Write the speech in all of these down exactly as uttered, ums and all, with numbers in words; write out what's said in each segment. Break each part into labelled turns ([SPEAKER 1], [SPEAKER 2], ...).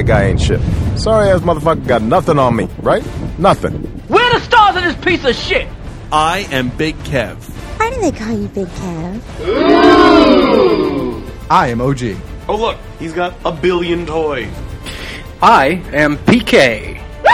[SPEAKER 1] guy ain't shit. Sorry ass motherfucker got nothing on me, right? Nothing.
[SPEAKER 2] Where the stars of this piece of shit?
[SPEAKER 3] I am Big Kev.
[SPEAKER 4] Why do they call you Big Kev?
[SPEAKER 5] Ooh.
[SPEAKER 6] I am O G.
[SPEAKER 5] Oh look, he's got a billion toys.
[SPEAKER 7] I am P K.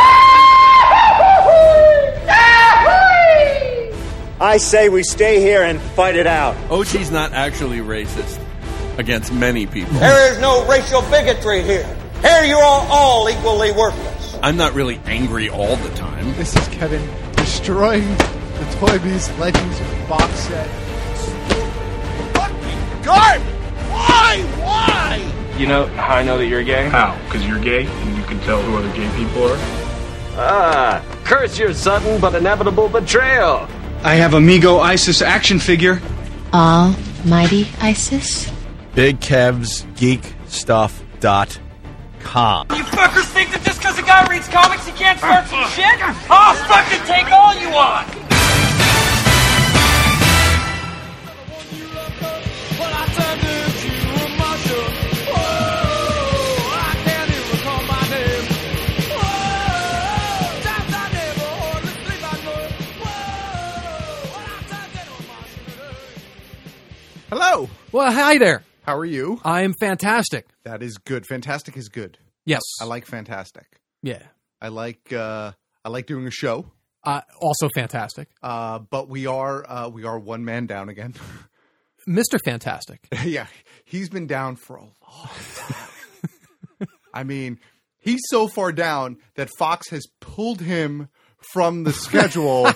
[SPEAKER 8] I say we stay here and fight it out.
[SPEAKER 3] O G's not actually racist against many people.
[SPEAKER 9] There is no racial bigotry here. Here you are all equally worthless.
[SPEAKER 3] I'm not really angry all the time.
[SPEAKER 6] This is Kevin destroying the Toy Biz Legends box set.
[SPEAKER 9] Fucking garbage! Why? Why?
[SPEAKER 5] You know how I know that you're gay?
[SPEAKER 10] How? Because you're gay and you can tell who other gay people are?
[SPEAKER 8] Ah, curse your sudden but inevitable betrayal.
[SPEAKER 11] I have Amigo Isis action figure.
[SPEAKER 12] Almighty Isis?
[SPEAKER 13] Big Kev's Geek Stuff dot com.
[SPEAKER 2] You fuckers think that just because a guy reads comics he can't start some shit? I'll fucking take all you want!
[SPEAKER 6] Hello.
[SPEAKER 14] Well, hi there.
[SPEAKER 6] How are you?
[SPEAKER 14] I'm fantastic.
[SPEAKER 6] That is good. Fantastic is good.
[SPEAKER 14] Yes.
[SPEAKER 6] I like fantastic.
[SPEAKER 14] Yeah.
[SPEAKER 6] I like uh, I like doing a show.
[SPEAKER 14] Uh, also fantastic.
[SPEAKER 6] Uh, but we are uh, we are one man down again.
[SPEAKER 14] Mister Fantastic.
[SPEAKER 6] Yeah. He's been down for a long time. I mean, he's so far down that Fox has pulled him from the schedule.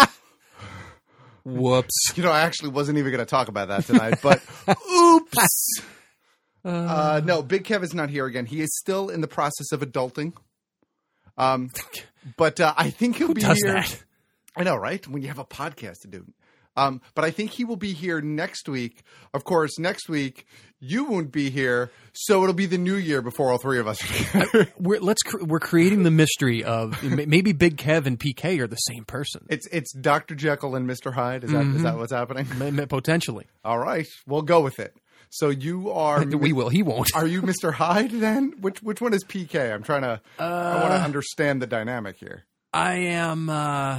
[SPEAKER 14] Whoops.
[SPEAKER 6] You know, I actually wasn't even going to talk about that tonight, but oops. Uh, uh, no, Big Kev is not here again. He is still in the process of adulting. Um, but uh, I think he'll
[SPEAKER 14] Who
[SPEAKER 6] be
[SPEAKER 14] does
[SPEAKER 6] here.
[SPEAKER 14] That?
[SPEAKER 6] I know, right? When you have a podcast to do. Um, but I think he will be here next week. Of course, next week you won't be here, so it'll be the new year before all three of us are here.
[SPEAKER 14] We're let's we're creating the mystery of maybe Big Kev and P K are the same person.
[SPEAKER 6] It's it's Doctor Jekyll and Mister Hyde. Is that
[SPEAKER 14] mm-hmm.
[SPEAKER 6] is that what's happening?
[SPEAKER 14] Potentially.
[SPEAKER 6] All right, we'll go with it. So you are.
[SPEAKER 14] we will. He won't.
[SPEAKER 6] Are you Mister Hyde then? Which which one is P K? I'm trying to. Uh, I want to understand the dynamic here.
[SPEAKER 14] I am. Uh,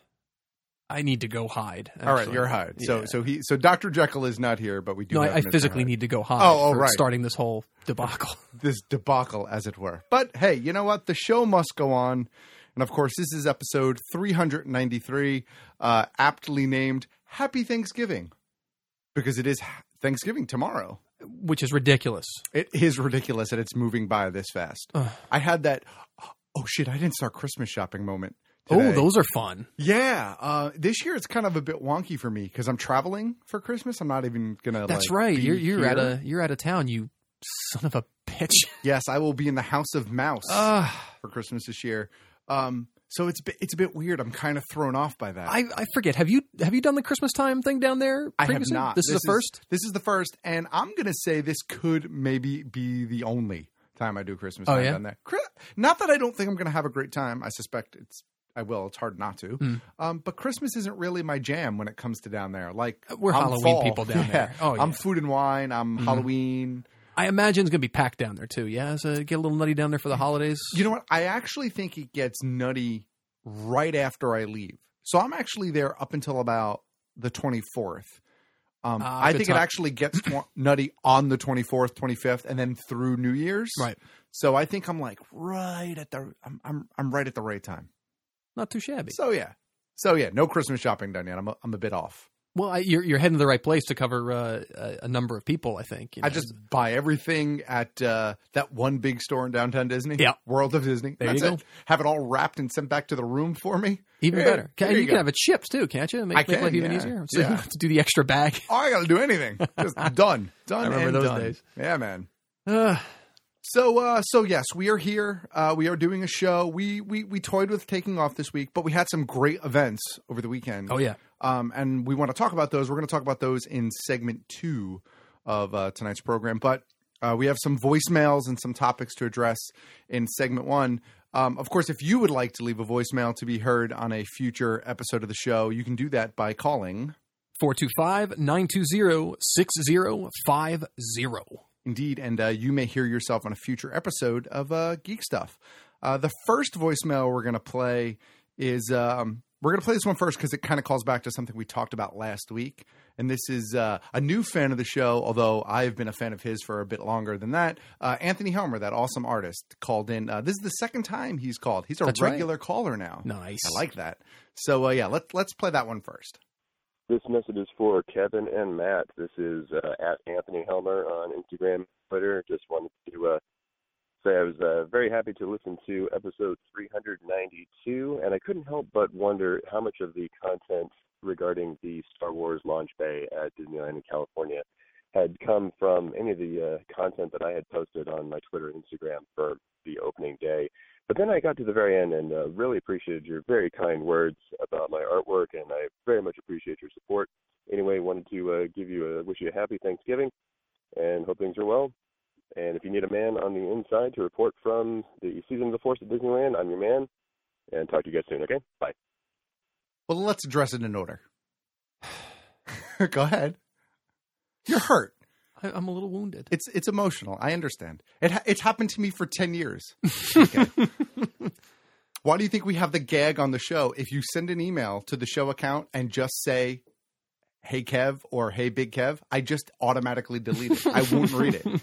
[SPEAKER 14] I need to go hide. Actually.
[SPEAKER 6] All right, you're Hyde. So
[SPEAKER 14] yeah.
[SPEAKER 6] so he so Doctor Jekyll is not here, but we do.
[SPEAKER 14] No,
[SPEAKER 6] have
[SPEAKER 14] I, I physically
[SPEAKER 6] Hyde.
[SPEAKER 14] need to go hide.
[SPEAKER 6] Oh, oh
[SPEAKER 14] for
[SPEAKER 6] right.
[SPEAKER 14] Starting this whole debacle.
[SPEAKER 6] This debacle, as it were. But hey, you know what? The show must go on, and of course, this is episode three ninety-three, uh, aptly named "Happy Thanksgiving," because it is Thanksgiving tomorrow.
[SPEAKER 14] Which is ridiculous.
[SPEAKER 6] It is ridiculous that it's moving by this fast.
[SPEAKER 14] Ugh.
[SPEAKER 6] I had that, oh shit, I didn't start Christmas shopping moment today.
[SPEAKER 14] Oh, those are fun.
[SPEAKER 6] Yeah. Uh, this year it's kind of a bit wonky for me because I'm traveling for Christmas. I'm not even going to
[SPEAKER 14] That's
[SPEAKER 6] like,
[SPEAKER 14] right.
[SPEAKER 6] be
[SPEAKER 14] You're, you're
[SPEAKER 6] here.
[SPEAKER 14] out of you're out of town, you son of a bitch.
[SPEAKER 6] Yes, I will be in the House of Mouse
[SPEAKER 14] uh,
[SPEAKER 6] for Christmas this year. Um, so it's it's a bit weird. I'm kind of thrown off by that.
[SPEAKER 14] I, I forget. Have you have you done the Christmas time thing down there previously?
[SPEAKER 6] I have not.
[SPEAKER 14] This,
[SPEAKER 6] this
[SPEAKER 14] is the first?
[SPEAKER 6] This is the first, and I'm going to say this could maybe be the only time I do Christmas
[SPEAKER 14] oh,
[SPEAKER 6] time
[SPEAKER 14] yeah?
[SPEAKER 6] down there. Not that I don't think I'm going to have a great time. I suspect it's I will. It's hard not to.
[SPEAKER 14] Mm.
[SPEAKER 6] Um, but Christmas isn't really my jam when it comes to down there. Like
[SPEAKER 14] We're
[SPEAKER 6] I'm
[SPEAKER 14] Halloween
[SPEAKER 6] fall.
[SPEAKER 14] people down
[SPEAKER 6] yeah.
[SPEAKER 14] there. Oh, yeah.
[SPEAKER 6] I'm food and wine. I'm
[SPEAKER 14] mm-hmm.
[SPEAKER 6] Halloween.
[SPEAKER 14] I imagine it's going to be packed down there too. Yeah, so get a little nutty down there for the holidays.
[SPEAKER 6] You know what? I actually think it gets nutty right after I leave. So I'm actually there up until about the twenty-fourth. Um, uh, I think
[SPEAKER 14] time.
[SPEAKER 6] it actually gets tw- nutty on the twenty-fourth, twenty-fifth, and then through New Year's.
[SPEAKER 14] Right.
[SPEAKER 6] So I think I'm like right at the I'm I'm I'm right at the right time.
[SPEAKER 14] Not too shabby.
[SPEAKER 6] So yeah. So yeah, no Christmas shopping done yet. I'm a, I'm a bit off.
[SPEAKER 14] Well, I, you're you're heading to the right place to cover uh, a, a number of people, I think. You know?
[SPEAKER 6] I just buy everything at uh, that one big store in downtown Disney.
[SPEAKER 14] Yeah,
[SPEAKER 6] World of Disney.
[SPEAKER 14] There
[SPEAKER 6] That's
[SPEAKER 14] you go.
[SPEAKER 6] It. Have it all wrapped and sent back to the room for me.
[SPEAKER 14] Even
[SPEAKER 6] yeah,
[SPEAKER 14] better. Can, you,
[SPEAKER 6] you
[SPEAKER 14] can have it shipped too, can't you? Make,
[SPEAKER 6] I
[SPEAKER 14] make
[SPEAKER 6] can,
[SPEAKER 14] life even
[SPEAKER 6] yeah.
[SPEAKER 14] easier. So
[SPEAKER 6] yeah.
[SPEAKER 14] you don't have to do the extra bag.
[SPEAKER 6] Oh, I got to do anything. Just done. Done.
[SPEAKER 14] I remember
[SPEAKER 6] and
[SPEAKER 14] those
[SPEAKER 6] done.
[SPEAKER 14] days.
[SPEAKER 6] Yeah, man.
[SPEAKER 14] Uh,
[SPEAKER 6] So, uh, so yes, we are here. Uh, we are doing a show. We, we we toyed with taking off this week, but we had some great events over the weekend.
[SPEAKER 14] Oh yeah,
[SPEAKER 6] um, and we want to talk about those. We're going to talk about those in segment two of uh, tonight's program. But uh, we have some voicemails and some topics to address in segment one. Um, of course, if you would like to leave a voicemail to be heard on a future episode of the show, you can do that by calling
[SPEAKER 14] four two five, nine two zero, six zero five zero.
[SPEAKER 6] Indeed, and uh, you may hear yourself on a future episode of uh, Geek Stuff. Uh, the first voicemail we're going to play is um, we're going to play this one first because it kind of calls back to something we talked about last week. And this is uh, a new fan of the show, although I've been a fan of his for a bit longer than that. Uh, Anthony Helmer, that awesome artist, called in. Uh, this is the second time he's called. He's a
[SPEAKER 14] That's
[SPEAKER 6] regular
[SPEAKER 14] right.
[SPEAKER 6] caller now.
[SPEAKER 14] Nice.
[SPEAKER 6] I like that. So, uh, yeah, let's let's play that one first.
[SPEAKER 15] This message is for Kevin and Matt. This is uh, at Anthony Helmer on Instagram, Twitter. Just wanted to uh, say I was uh, very happy to listen to episode three ninety-two, and I couldn't help but wonder how much of the content regarding the Star Wars launch bay at Disneyland in California had come from any of the uh, content that I had posted on my Twitter and Instagram for the opening day. But then I got to the very end and uh, really appreciated your very kind words about my artwork, and I very much appreciate your support. Anyway, wanted to uh, give you a wish you a happy Thanksgiving, and hope things are well. And if you need a man on the inside to report from the Season of the Force at Disneyland, I'm your man. And talk to you guys soon, okay? Bye.
[SPEAKER 6] Well, let's address it in order. Go ahead. You're hurt.
[SPEAKER 14] I, I'm a little wounded.
[SPEAKER 6] It's it's emotional. I understand. It ha- it's happened to me for ten years. Okay. Why do you think we have the gag on the show? If you send an email to the show account and just say, "Hey Kev" or "Hey Big Kev," I just automatically delete it. I won't read it.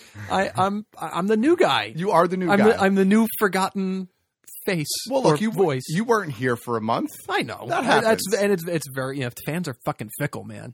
[SPEAKER 14] I, I'm I'm the new guy.
[SPEAKER 6] You are the new
[SPEAKER 14] I'm
[SPEAKER 6] guy.
[SPEAKER 14] The, I'm the new forgotten face.
[SPEAKER 6] Well, look,
[SPEAKER 14] or
[SPEAKER 6] you
[SPEAKER 14] voice.
[SPEAKER 6] You weren't here for a month.
[SPEAKER 14] I know
[SPEAKER 6] that happens.
[SPEAKER 14] That's, and it's it's very you know fans are fucking fickle, man.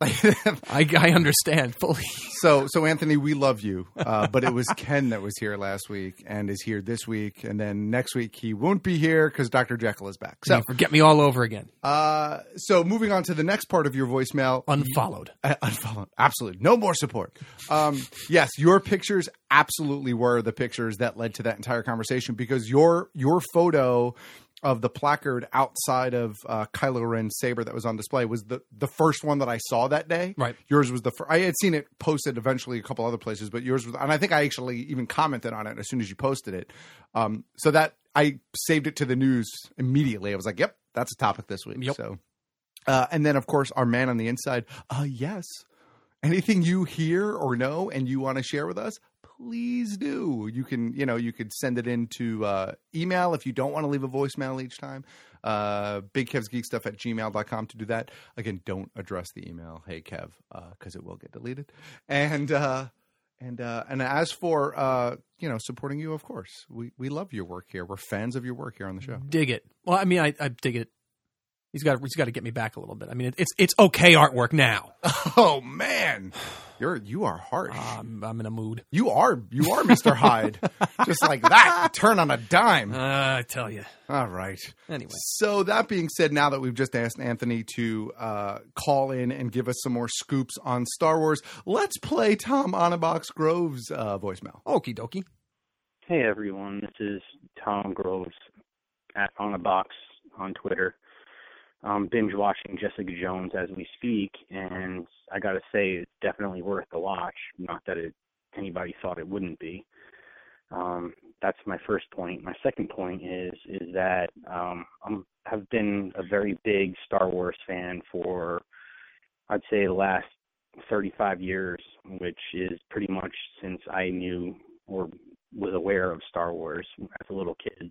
[SPEAKER 14] I I understand fully.
[SPEAKER 6] So so Anthony, we love you, uh, but it was Ken that was here last week and is here this week, and then next week he won't be here because Doctor Jekyll is back. So
[SPEAKER 14] you forget me all over again.
[SPEAKER 6] Uh, so moving on to the next part of your voicemail,
[SPEAKER 14] unfollowed,
[SPEAKER 6] uh, unfollowed, absolutely no more support. Um, yes, your pictures absolutely were the pictures that led to that entire conversation because your your photo of the placard outside of uh, Kylo Ren's saber that was on display was the, the first one that I saw that day.
[SPEAKER 14] Right.
[SPEAKER 6] Yours was the first. I had seen it posted eventually a couple other places, but yours was, and I think I actually even commented on it as soon as you posted it. Um, so that I saved it to the news immediately. I was like, yep, that's a topic this week.
[SPEAKER 14] Yep.
[SPEAKER 6] So, uh, and then of course our man on the inside. Uh, yes. Anything you hear or know and you want to share with us, please do. You can, you know, you could send it into uh, email if you don't want to leave a voicemail each time. Uh, BigKevsGeekStuff at gmail dot com to do that. Again, don't address the email, "Hey Kev," because uh, it will get deleted. And uh, and uh, and as for uh, you know, supporting you, of course, we we love your work here. We're fans of your work here on the show.
[SPEAKER 14] Dig it. Well, I mean, I, I dig it. He's got he's got to get me back a little bit. I mean, it's it's okay artwork now.
[SPEAKER 6] Oh man, you're you are harsh.
[SPEAKER 14] Um, I'm in a mood.
[SPEAKER 6] You are you are Mister Hyde, just like that. Turn on a dime.
[SPEAKER 14] Uh, I tell you.
[SPEAKER 6] All right.
[SPEAKER 14] Anyway,
[SPEAKER 6] so that being said, now that we've just asked Anthony to uh, call in and give us some more scoops on Star Wars, let's play Tom Anabox Groves' uh, voicemail.
[SPEAKER 14] Okie dokie.
[SPEAKER 16] Hey everyone, this is Tom Groves at Anabox on Twitter. Um, binge watching Jessica Jones as we speak, and I gotta say it's definitely worth the watch. Not that it, anybody thought it wouldn't be. Um, that's my first point. My second point is is that um, I'm have been a very big Star Wars fan for I'd say the last thirty-five years, which is pretty much since I knew or was aware of Star Wars as a little kid.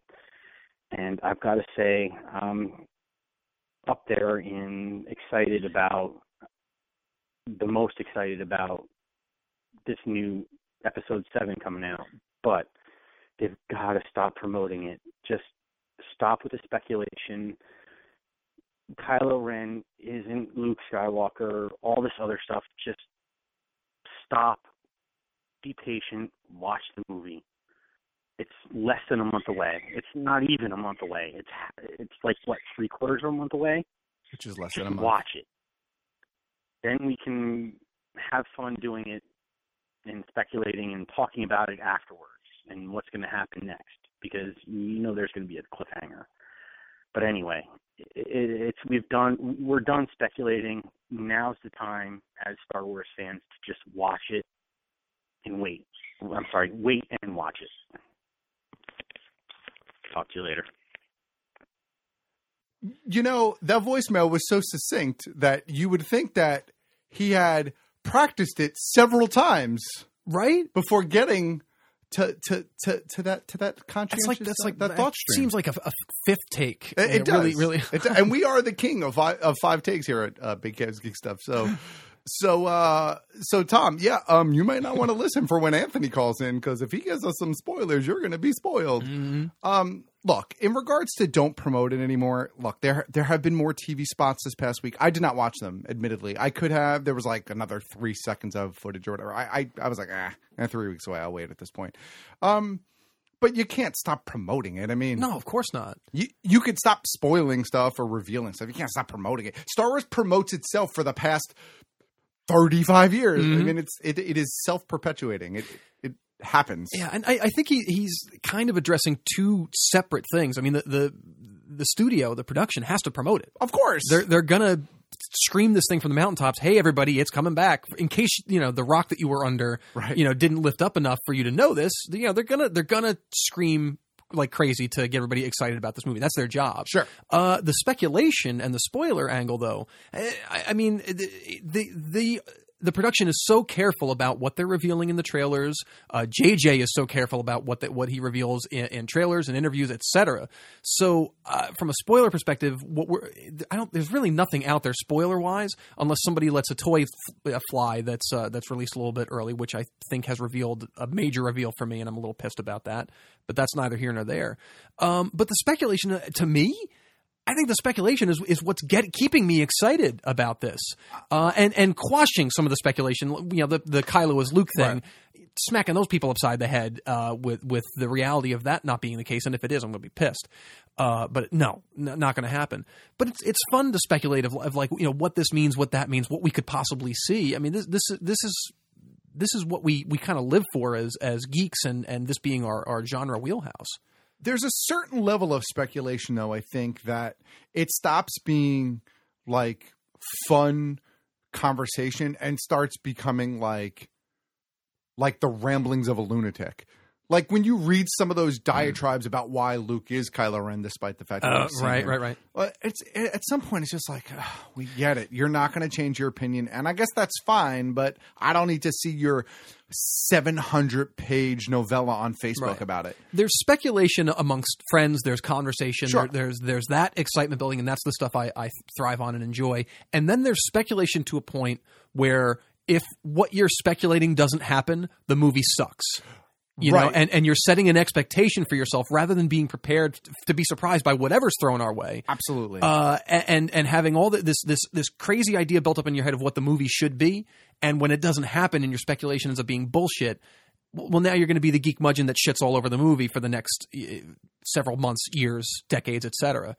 [SPEAKER 16] And I've got to say, um, up there in excited about, the most excited about this new episode seven coming out, but they've got to stop promoting it. Just stop with the speculation. Kylo Ren isn't Luke Skywalker, all this other stuff. Just stop, be patient, watch the movie. It's less than a month away. It's not even a month away. It's it's like, what, three quarters of a month away?
[SPEAKER 6] Which is less
[SPEAKER 16] Just
[SPEAKER 6] than a month.
[SPEAKER 16] watch it. Then we can have fun doing it and speculating and talking about it afterwards and what's going to happen next, because you know there's going to be a cliffhanger. But anyway, it, it's we've done we're done speculating. Now's the time as Star Wars fans to just watch it and wait. I'm sorry, wait and watch it. Talk to you later.
[SPEAKER 6] You know, that voicemail was so succinct that you would think that he had practiced it several times
[SPEAKER 14] right?
[SPEAKER 6] Before getting to to to, to that to that conscientious
[SPEAKER 14] That's like that's like
[SPEAKER 6] that, that thought stream.
[SPEAKER 14] Seems like a, a fifth take.
[SPEAKER 6] It, it does.
[SPEAKER 14] Really, really.
[SPEAKER 6] it, and we are the king of five, of five takes here at uh, Big Cavs Geek Stuff. So. So, uh, so Tom, yeah, um, you might not want to listen for when Anthony calls in, because if he gives us some spoilers, you're going to be spoiled.
[SPEAKER 14] Mm-hmm.
[SPEAKER 6] Um, look, in regards to don't promote it anymore. Look, there there have been more T V spots this past week. I did not watch them, admittedly. I could have. There was like another three seconds of footage or whatever. I I, I was like, ah, eh, three weeks away. I'll wait at this point. Um, but you can't stop promoting it. I mean,
[SPEAKER 14] no, of course not.
[SPEAKER 6] You you could stop spoiling stuff or revealing stuff. You can't stop promoting it. Star Wars promotes itself for the past thirty-five years.
[SPEAKER 14] Mm-hmm.
[SPEAKER 6] I mean, it's it it is self-perpetuating. It it happens.
[SPEAKER 14] Yeah, and I, I think he he's kind of addressing two separate things. I mean, the, the the studio, the production has to promote it.
[SPEAKER 6] Of course.
[SPEAKER 14] They're they're gonna scream this thing from the mountaintops, hey everybody, it's coming back. In case you know the rock that you were under,
[SPEAKER 6] right.
[SPEAKER 14] you know, didn't lift up enough for you to know this, you know, they're gonna they're gonna scream like crazy to get everybody excited about this movie. That's their job.
[SPEAKER 6] Sure.
[SPEAKER 14] Uh, the speculation and the spoiler angle, though, I, I mean, the, the the the production is so careful about what they're revealing in the trailers. Uh, J J is so careful about what the, what he reveals in, in trailers and interviews, et cetera. So, uh, from a spoiler perspective, what we're I don't there's really nothing out there spoiler wise, unless somebody lets a toy f- fly that's uh, that's released a little bit early, which I think has revealed a major reveal for me, and I'm a little pissed about that. But that's neither here nor there. Um, but the speculation, uh, to me, I think the speculation is is what's get, keeping me excited about this, uh, and and quashing some of the speculation. You know, the the Kylo is Luke thing, right. Smacking those people upside the head uh, with with the reality of that not being the case. And if it is, I'm going to be pissed. Uh, but no, n- not going to happen. But it's it's fun to speculate of, of like you know what this means, what that means, what we could possibly see. I mean, this this this is. This is what we, we kind of live for as as geeks, and, and this being our, our genre wheelhouse.
[SPEAKER 6] There's a certain level of speculation, though, I think, that it stops being like fun conversation and starts becoming like like the ramblings of a lunatic. Like when you read some of those diatribes mm. about why Luke is Kylo Ren, despite the fact that
[SPEAKER 14] uh,
[SPEAKER 6] we've seen
[SPEAKER 14] right,
[SPEAKER 6] him,
[SPEAKER 14] right, right,
[SPEAKER 6] right. It's at some point it's just like uh, we get it. You're not going to change your opinion, and I guess that's fine. But I don't need to see your seven hundred page novella on Facebook
[SPEAKER 14] right.
[SPEAKER 6] about it.
[SPEAKER 14] There's speculation amongst friends. There's conversation.
[SPEAKER 6] Sure.
[SPEAKER 14] There, there's there's that excitement building, and that's the stuff I, I thrive on and enjoy. And then there's speculation to a point where if what you're speculating doesn't happen, the movie sucks. You
[SPEAKER 6] right.
[SPEAKER 14] know, and, and you're setting an expectation for yourself rather than being prepared to be surprised by whatever's thrown our way.
[SPEAKER 6] Absolutely.
[SPEAKER 14] Uh, and and having all the, this this this crazy idea built up in your head of what the movie should be, and when it doesn't happen and your speculation ends up being bullshit, well, now you're going to be the geek mudgeon that shits all over the movie for the next uh, several months, years, decades, et cetera.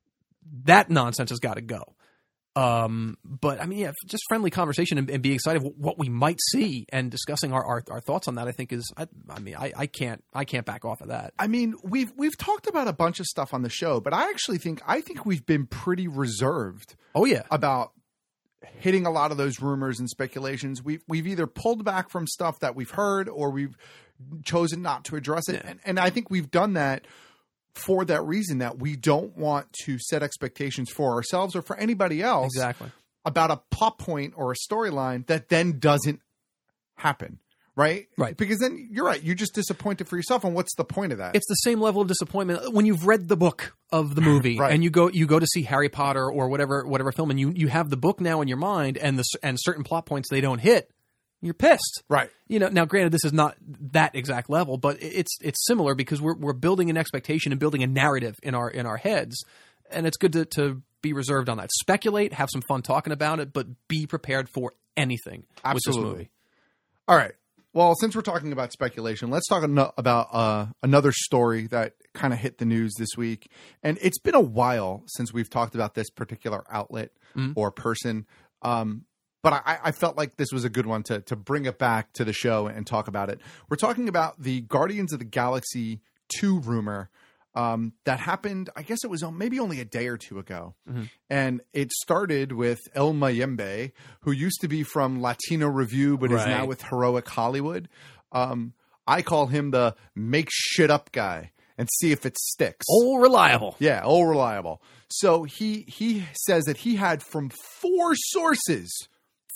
[SPEAKER 14] That nonsense has got to go. Um, but I mean, yeah, just friendly conversation and, and being excited what we might see and discussing our, our, our thoughts on that, I think is, I, I mean, I, I can't, I can't back off of that.
[SPEAKER 6] I mean, we've, we've talked about a bunch of stuff on the show, but I actually think, I think we've been pretty reserved.
[SPEAKER 14] Oh yeah.
[SPEAKER 6] About hitting a lot of those rumors and speculations. We've, we've either pulled back from stuff that we've heard or we've chosen not to address it.
[SPEAKER 14] Yeah.
[SPEAKER 6] And, and I think we've done that for that reason, that we don't want to set expectations for ourselves or for anybody else
[SPEAKER 14] exactly
[SPEAKER 6] about a plot point or a storyline that then doesn't happen. Right?
[SPEAKER 14] Right.
[SPEAKER 6] Because then you're right. You're just disappointed for yourself. And what's the point of that?
[SPEAKER 14] It's the same level of disappointment when you've read the book of the movie
[SPEAKER 6] right.
[SPEAKER 14] and you go, you go to see Harry Potter or whatever, whatever film, and you, you have the book now in your mind and the, and certain plot points they don't hit. You're pissed.
[SPEAKER 6] Right.
[SPEAKER 14] You know, now granted, this is not that exact level, but it's it's similar because we're we're building an expectation and building a narrative in our in our heads. And it's good to, to be reserved on that. Speculate, have some fun talking about it, but be prepared for anything
[SPEAKER 6] Absolutely.
[SPEAKER 14] with this movie.
[SPEAKER 6] All right. Well, since we're talking about speculation, let's talk an- about uh, another story that kind of hit the news this week. And it's been a while since we've talked about this particular outlet mm-hmm. or person. Um But I, I felt like this was a good one to to bring it back to the show and talk about it. We're talking about the Guardians of the Galaxy two rumor um, that happened, I guess it was maybe only a day or two ago. Mm-hmm. And it started with El Mayembe, who used to be from Latino Review, but right. is now with Heroic Hollywood. Um, I call him the make shit up guy and see if it sticks.
[SPEAKER 14] All reliable.
[SPEAKER 6] Yeah, all reliable. So he he says that he had from four sources –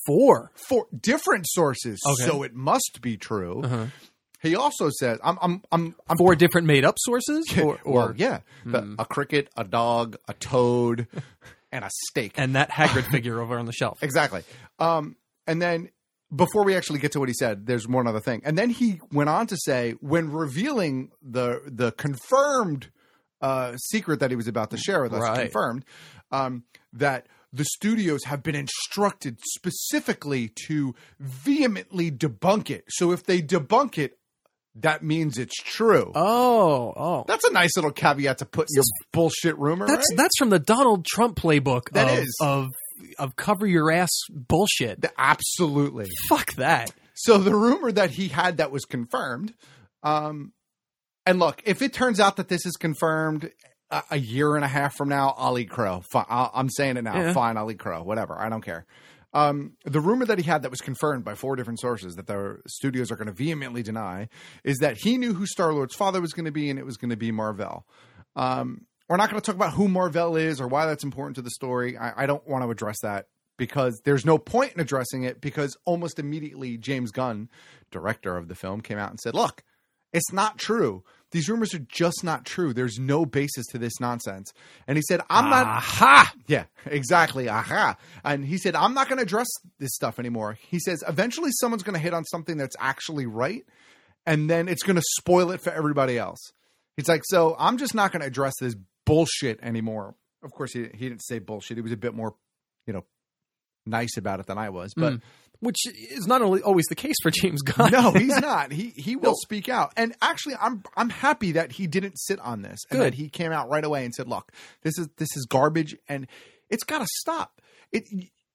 [SPEAKER 14] Four.
[SPEAKER 6] Four different sources.
[SPEAKER 14] Okay.
[SPEAKER 6] So it must be true.
[SPEAKER 14] Uh-huh.
[SPEAKER 6] He also says, I'm, I'm, I'm, I'm
[SPEAKER 14] Four different made up sources? Or, or
[SPEAKER 6] well, yeah. The,
[SPEAKER 14] Hmm.
[SPEAKER 6] a cricket, a dog, a toad, and a steak.
[SPEAKER 14] And that Hagrid figure over on the shelf.
[SPEAKER 6] Exactly. Um, and then before we actually get to what he said, there's one other thing. And then he went on to say, when revealing the the confirmed uh, secret that he was about to share with us,
[SPEAKER 14] Right.
[SPEAKER 6] confirmed, um, that the studios have been instructed specifically to vehemently debunk it. So if they debunk it, that means it's true.
[SPEAKER 14] Oh, oh.
[SPEAKER 6] That's a nice little caveat to put in your bullshit rumor,
[SPEAKER 14] That's
[SPEAKER 6] right?
[SPEAKER 14] that's from the Donald Trump playbook
[SPEAKER 6] That
[SPEAKER 14] of,
[SPEAKER 6] is.
[SPEAKER 14] of of cover your ass bullshit.
[SPEAKER 6] Absolutely.
[SPEAKER 14] Fuck that.
[SPEAKER 6] So the rumor that he had that was confirmed, um, and look, if it turns out that this is confirmed a, a year and a half from now, I'll eat crow. Fine, I'll, I'm saying it now.
[SPEAKER 14] Yeah.
[SPEAKER 6] Fine, I'll eat crow. Whatever. I don't care. Um, the rumor that he had that was confirmed by four different sources that the studios are going to vehemently deny is that he knew who Star-Lord's father was going to be, and it was going to be Mar-Vell. Um, we're not going to talk about who Mar-Vell is or why that's important to the story. I, I don't want to address that because there's no point in addressing it, because almost immediately James Gunn, director of the film, came out and said, look, it's not true. These rumors are just not true. There's no basis to this nonsense. And he said, I'm not.
[SPEAKER 14] Aha!
[SPEAKER 6] Yeah, exactly. Aha. And he said, I'm not going to address this stuff anymore. He says, eventually someone's going to hit on something that's actually right, and then it's going to spoil it for everybody else. He's like, so I'm just not going to address this bullshit anymore. Of course, he, he didn't say bullshit. He was a bit more, you know, nice about it than I was. But
[SPEAKER 14] Mm. Which is not only always the case for James Gunn.
[SPEAKER 6] no, he's not. He he will
[SPEAKER 14] No.
[SPEAKER 6] speak out. And actually, I'm I'm happy that he didn't sit on this and
[SPEAKER 14] Good.
[SPEAKER 6] that he came out right away and said, "Look, this is this is garbage, and it's got to stop." It.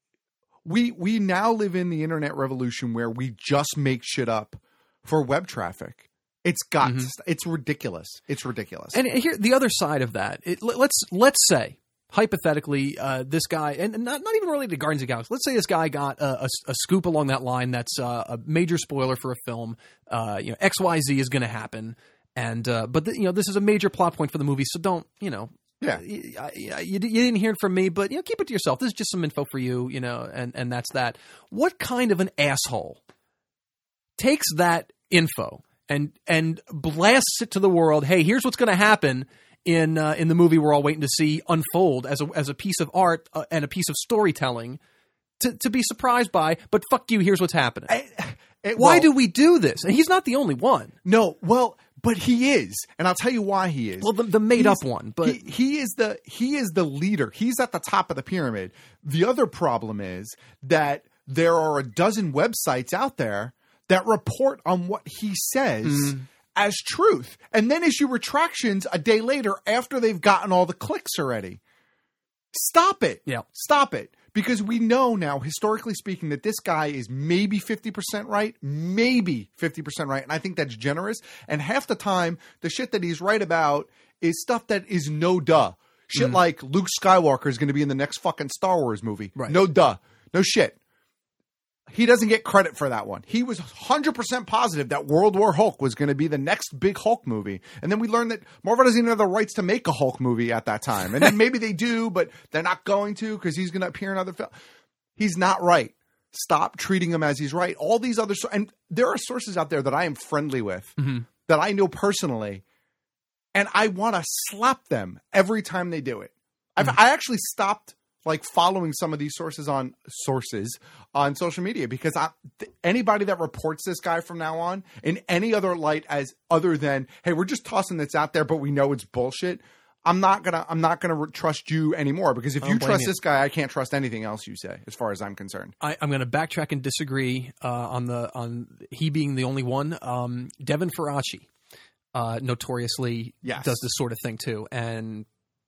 [SPEAKER 6] We we now live in the internet revolution where we just make shit up for web traffic. It's got
[SPEAKER 14] Mhm.
[SPEAKER 6] to st- it's ridiculous. It's ridiculous.
[SPEAKER 14] And here, the other side of that, it, let- let's let's say hypothetically, uh, this guy, and not not even related to Guardians of the Galaxy. Let's say this guy got a, a, a scoop along that line that's uh, a major spoiler for a film. Uh, you know, X Y Z is going to happen, and uh, but the, you know, this is a major plot point for the movie, so don't you know?
[SPEAKER 6] Yeah,
[SPEAKER 14] you, you, you didn't hear it from me, but you know, keep it to yourself. This is just some info for you, you know, and and that's that. What kind of an asshole takes that info and and blasts it to the world? Hey, here's what's going to happen in uh, in the movie we're all waiting to see unfold as a as a piece of art uh, and a piece of storytelling to to be surprised by. But fuck you, here's what's happening.
[SPEAKER 6] I, it,
[SPEAKER 14] Why
[SPEAKER 6] well,
[SPEAKER 14] do we do this? And he's not the only one.
[SPEAKER 6] No, well, but he is, and I'll tell you why he is.
[SPEAKER 14] Well, the, the made
[SPEAKER 6] He's-
[SPEAKER 14] up one, but
[SPEAKER 6] he, he is the he is the leader. He's at the top of the pyramid. The other problem is that there are a dozen websites out there that report on what he says
[SPEAKER 14] Mm.
[SPEAKER 6] as truth, and then issue retractions a day later after they've gotten all the clicks already. Stop it.
[SPEAKER 14] Yeah.
[SPEAKER 6] Stop it. Because we know now, historically speaking, that this guy is maybe fifty percent right, maybe fifty percent right. And I think that's generous. And half the time, the shit that he's right about is stuff that is no duh. Shit
[SPEAKER 14] Mm.
[SPEAKER 6] like Luke Skywalker is going to be in the next fucking Star Wars movie.
[SPEAKER 14] Right.
[SPEAKER 6] No duh. No shit. He doesn't get credit for that one. He was one hundred percent positive that World War Hulk was going to be the next big Hulk movie. And then we learned that Marvel doesn't even have the rights to make a Hulk movie at that time. And then maybe they do, but they're not going to because he's going to appear in other films. He's not right. Stop treating him as he's right. All these other so- – and there are sources out there that I am friendly with
[SPEAKER 14] Mhm.
[SPEAKER 6] that I know personally, and I want to slap them every time they do it. I've, I actually stopped – like following some of these sources on sources on social media because I, th- anybody that reports this guy from now on in any other light as other than, hey, we're just tossing this out there, but we know it's bullshit. I'm not gonna, I'm not gonna re- trust you anymore because if
[SPEAKER 14] I
[SPEAKER 6] you
[SPEAKER 14] don't blame
[SPEAKER 6] trust
[SPEAKER 14] you.
[SPEAKER 6] this guy, I can't trust anything else you say, as far as I'm concerned.
[SPEAKER 14] I, I'm going to backtrack and disagree uh, on the on he being the only one. Um, Devin Faraci uh, notoriously
[SPEAKER 6] Yes.
[SPEAKER 14] does this sort of thing too, and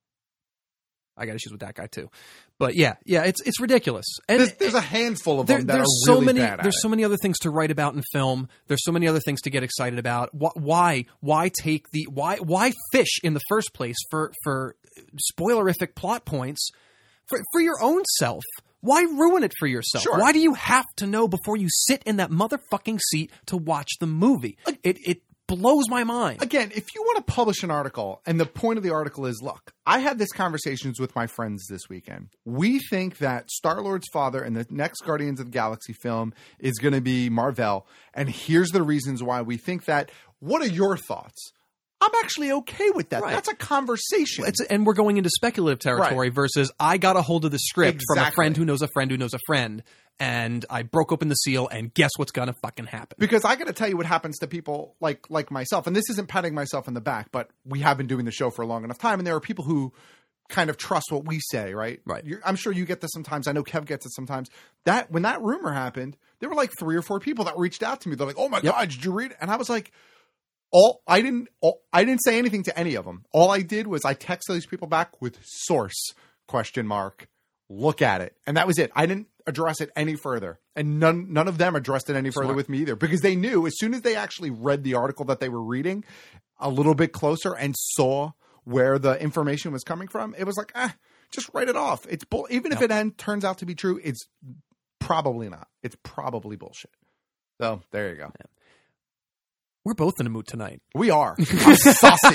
[SPEAKER 14] I got issues with that guy too. But yeah, yeah, it's it's ridiculous. And
[SPEAKER 6] There's, there's a handful of
[SPEAKER 14] there,
[SPEAKER 6] them that
[SPEAKER 14] there's
[SPEAKER 6] are
[SPEAKER 14] so
[SPEAKER 6] really
[SPEAKER 14] many
[SPEAKER 6] bad at
[SPEAKER 14] there's
[SPEAKER 6] it.
[SPEAKER 14] so many other things to write about in film. There's so many other things to get excited about. Wh- Why why take the why why fish in the first place for for spoilerific plot points for for your own self? Why ruin it for yourself?
[SPEAKER 6] Sure.
[SPEAKER 14] Why do you have to know before you sit in that motherfucking seat to watch the movie? It it blows my mind.
[SPEAKER 6] Again, if you want to publish an article, and the point of the article is, look, I had these conversations with my friends this weekend. We think that Star-Lord's father in the next Guardians of the Galaxy film is going to be Mar-Vell, and here's the reasons why we think that. What are your thoughts? I'm actually okay with that. Right. That's a conversation.
[SPEAKER 14] It's, and we're going into speculative territory right. versus I got a hold of the script exactly. from a friend who knows a friend who knows a friend, and I broke open the seal, and guess what's going to fucking happen?
[SPEAKER 6] Because I got to tell you what happens to people like like myself, and this isn't patting myself in the back, but we have been doing the show for a long enough time, and there are people who kind of trust what we say, right?
[SPEAKER 14] Right.
[SPEAKER 6] You're, I'm sure you get this sometimes. I know Kev gets it sometimes. That when that rumor happened, there were like three or four people that reached out to me. They're like, "Oh my yep. God, did you read it?" And I was like, All I didn't, all, I didn't say anything to any of them. All I did was I texted these people back with source question mark. Look at it, and that was it. I didn't address it any further, and none none of them addressed it any further Smart. with me either, because they knew as soon as they actually read the article that they were reading a little bit closer and saw where the information was coming from, it was like, ah, just write it off. It's bull. Even no. if it end, turns out to be true, it's probably not. It's probably bullshit. So there you go. Yeah.
[SPEAKER 14] We're both in a mood tonight.
[SPEAKER 6] We are. I'm saucy.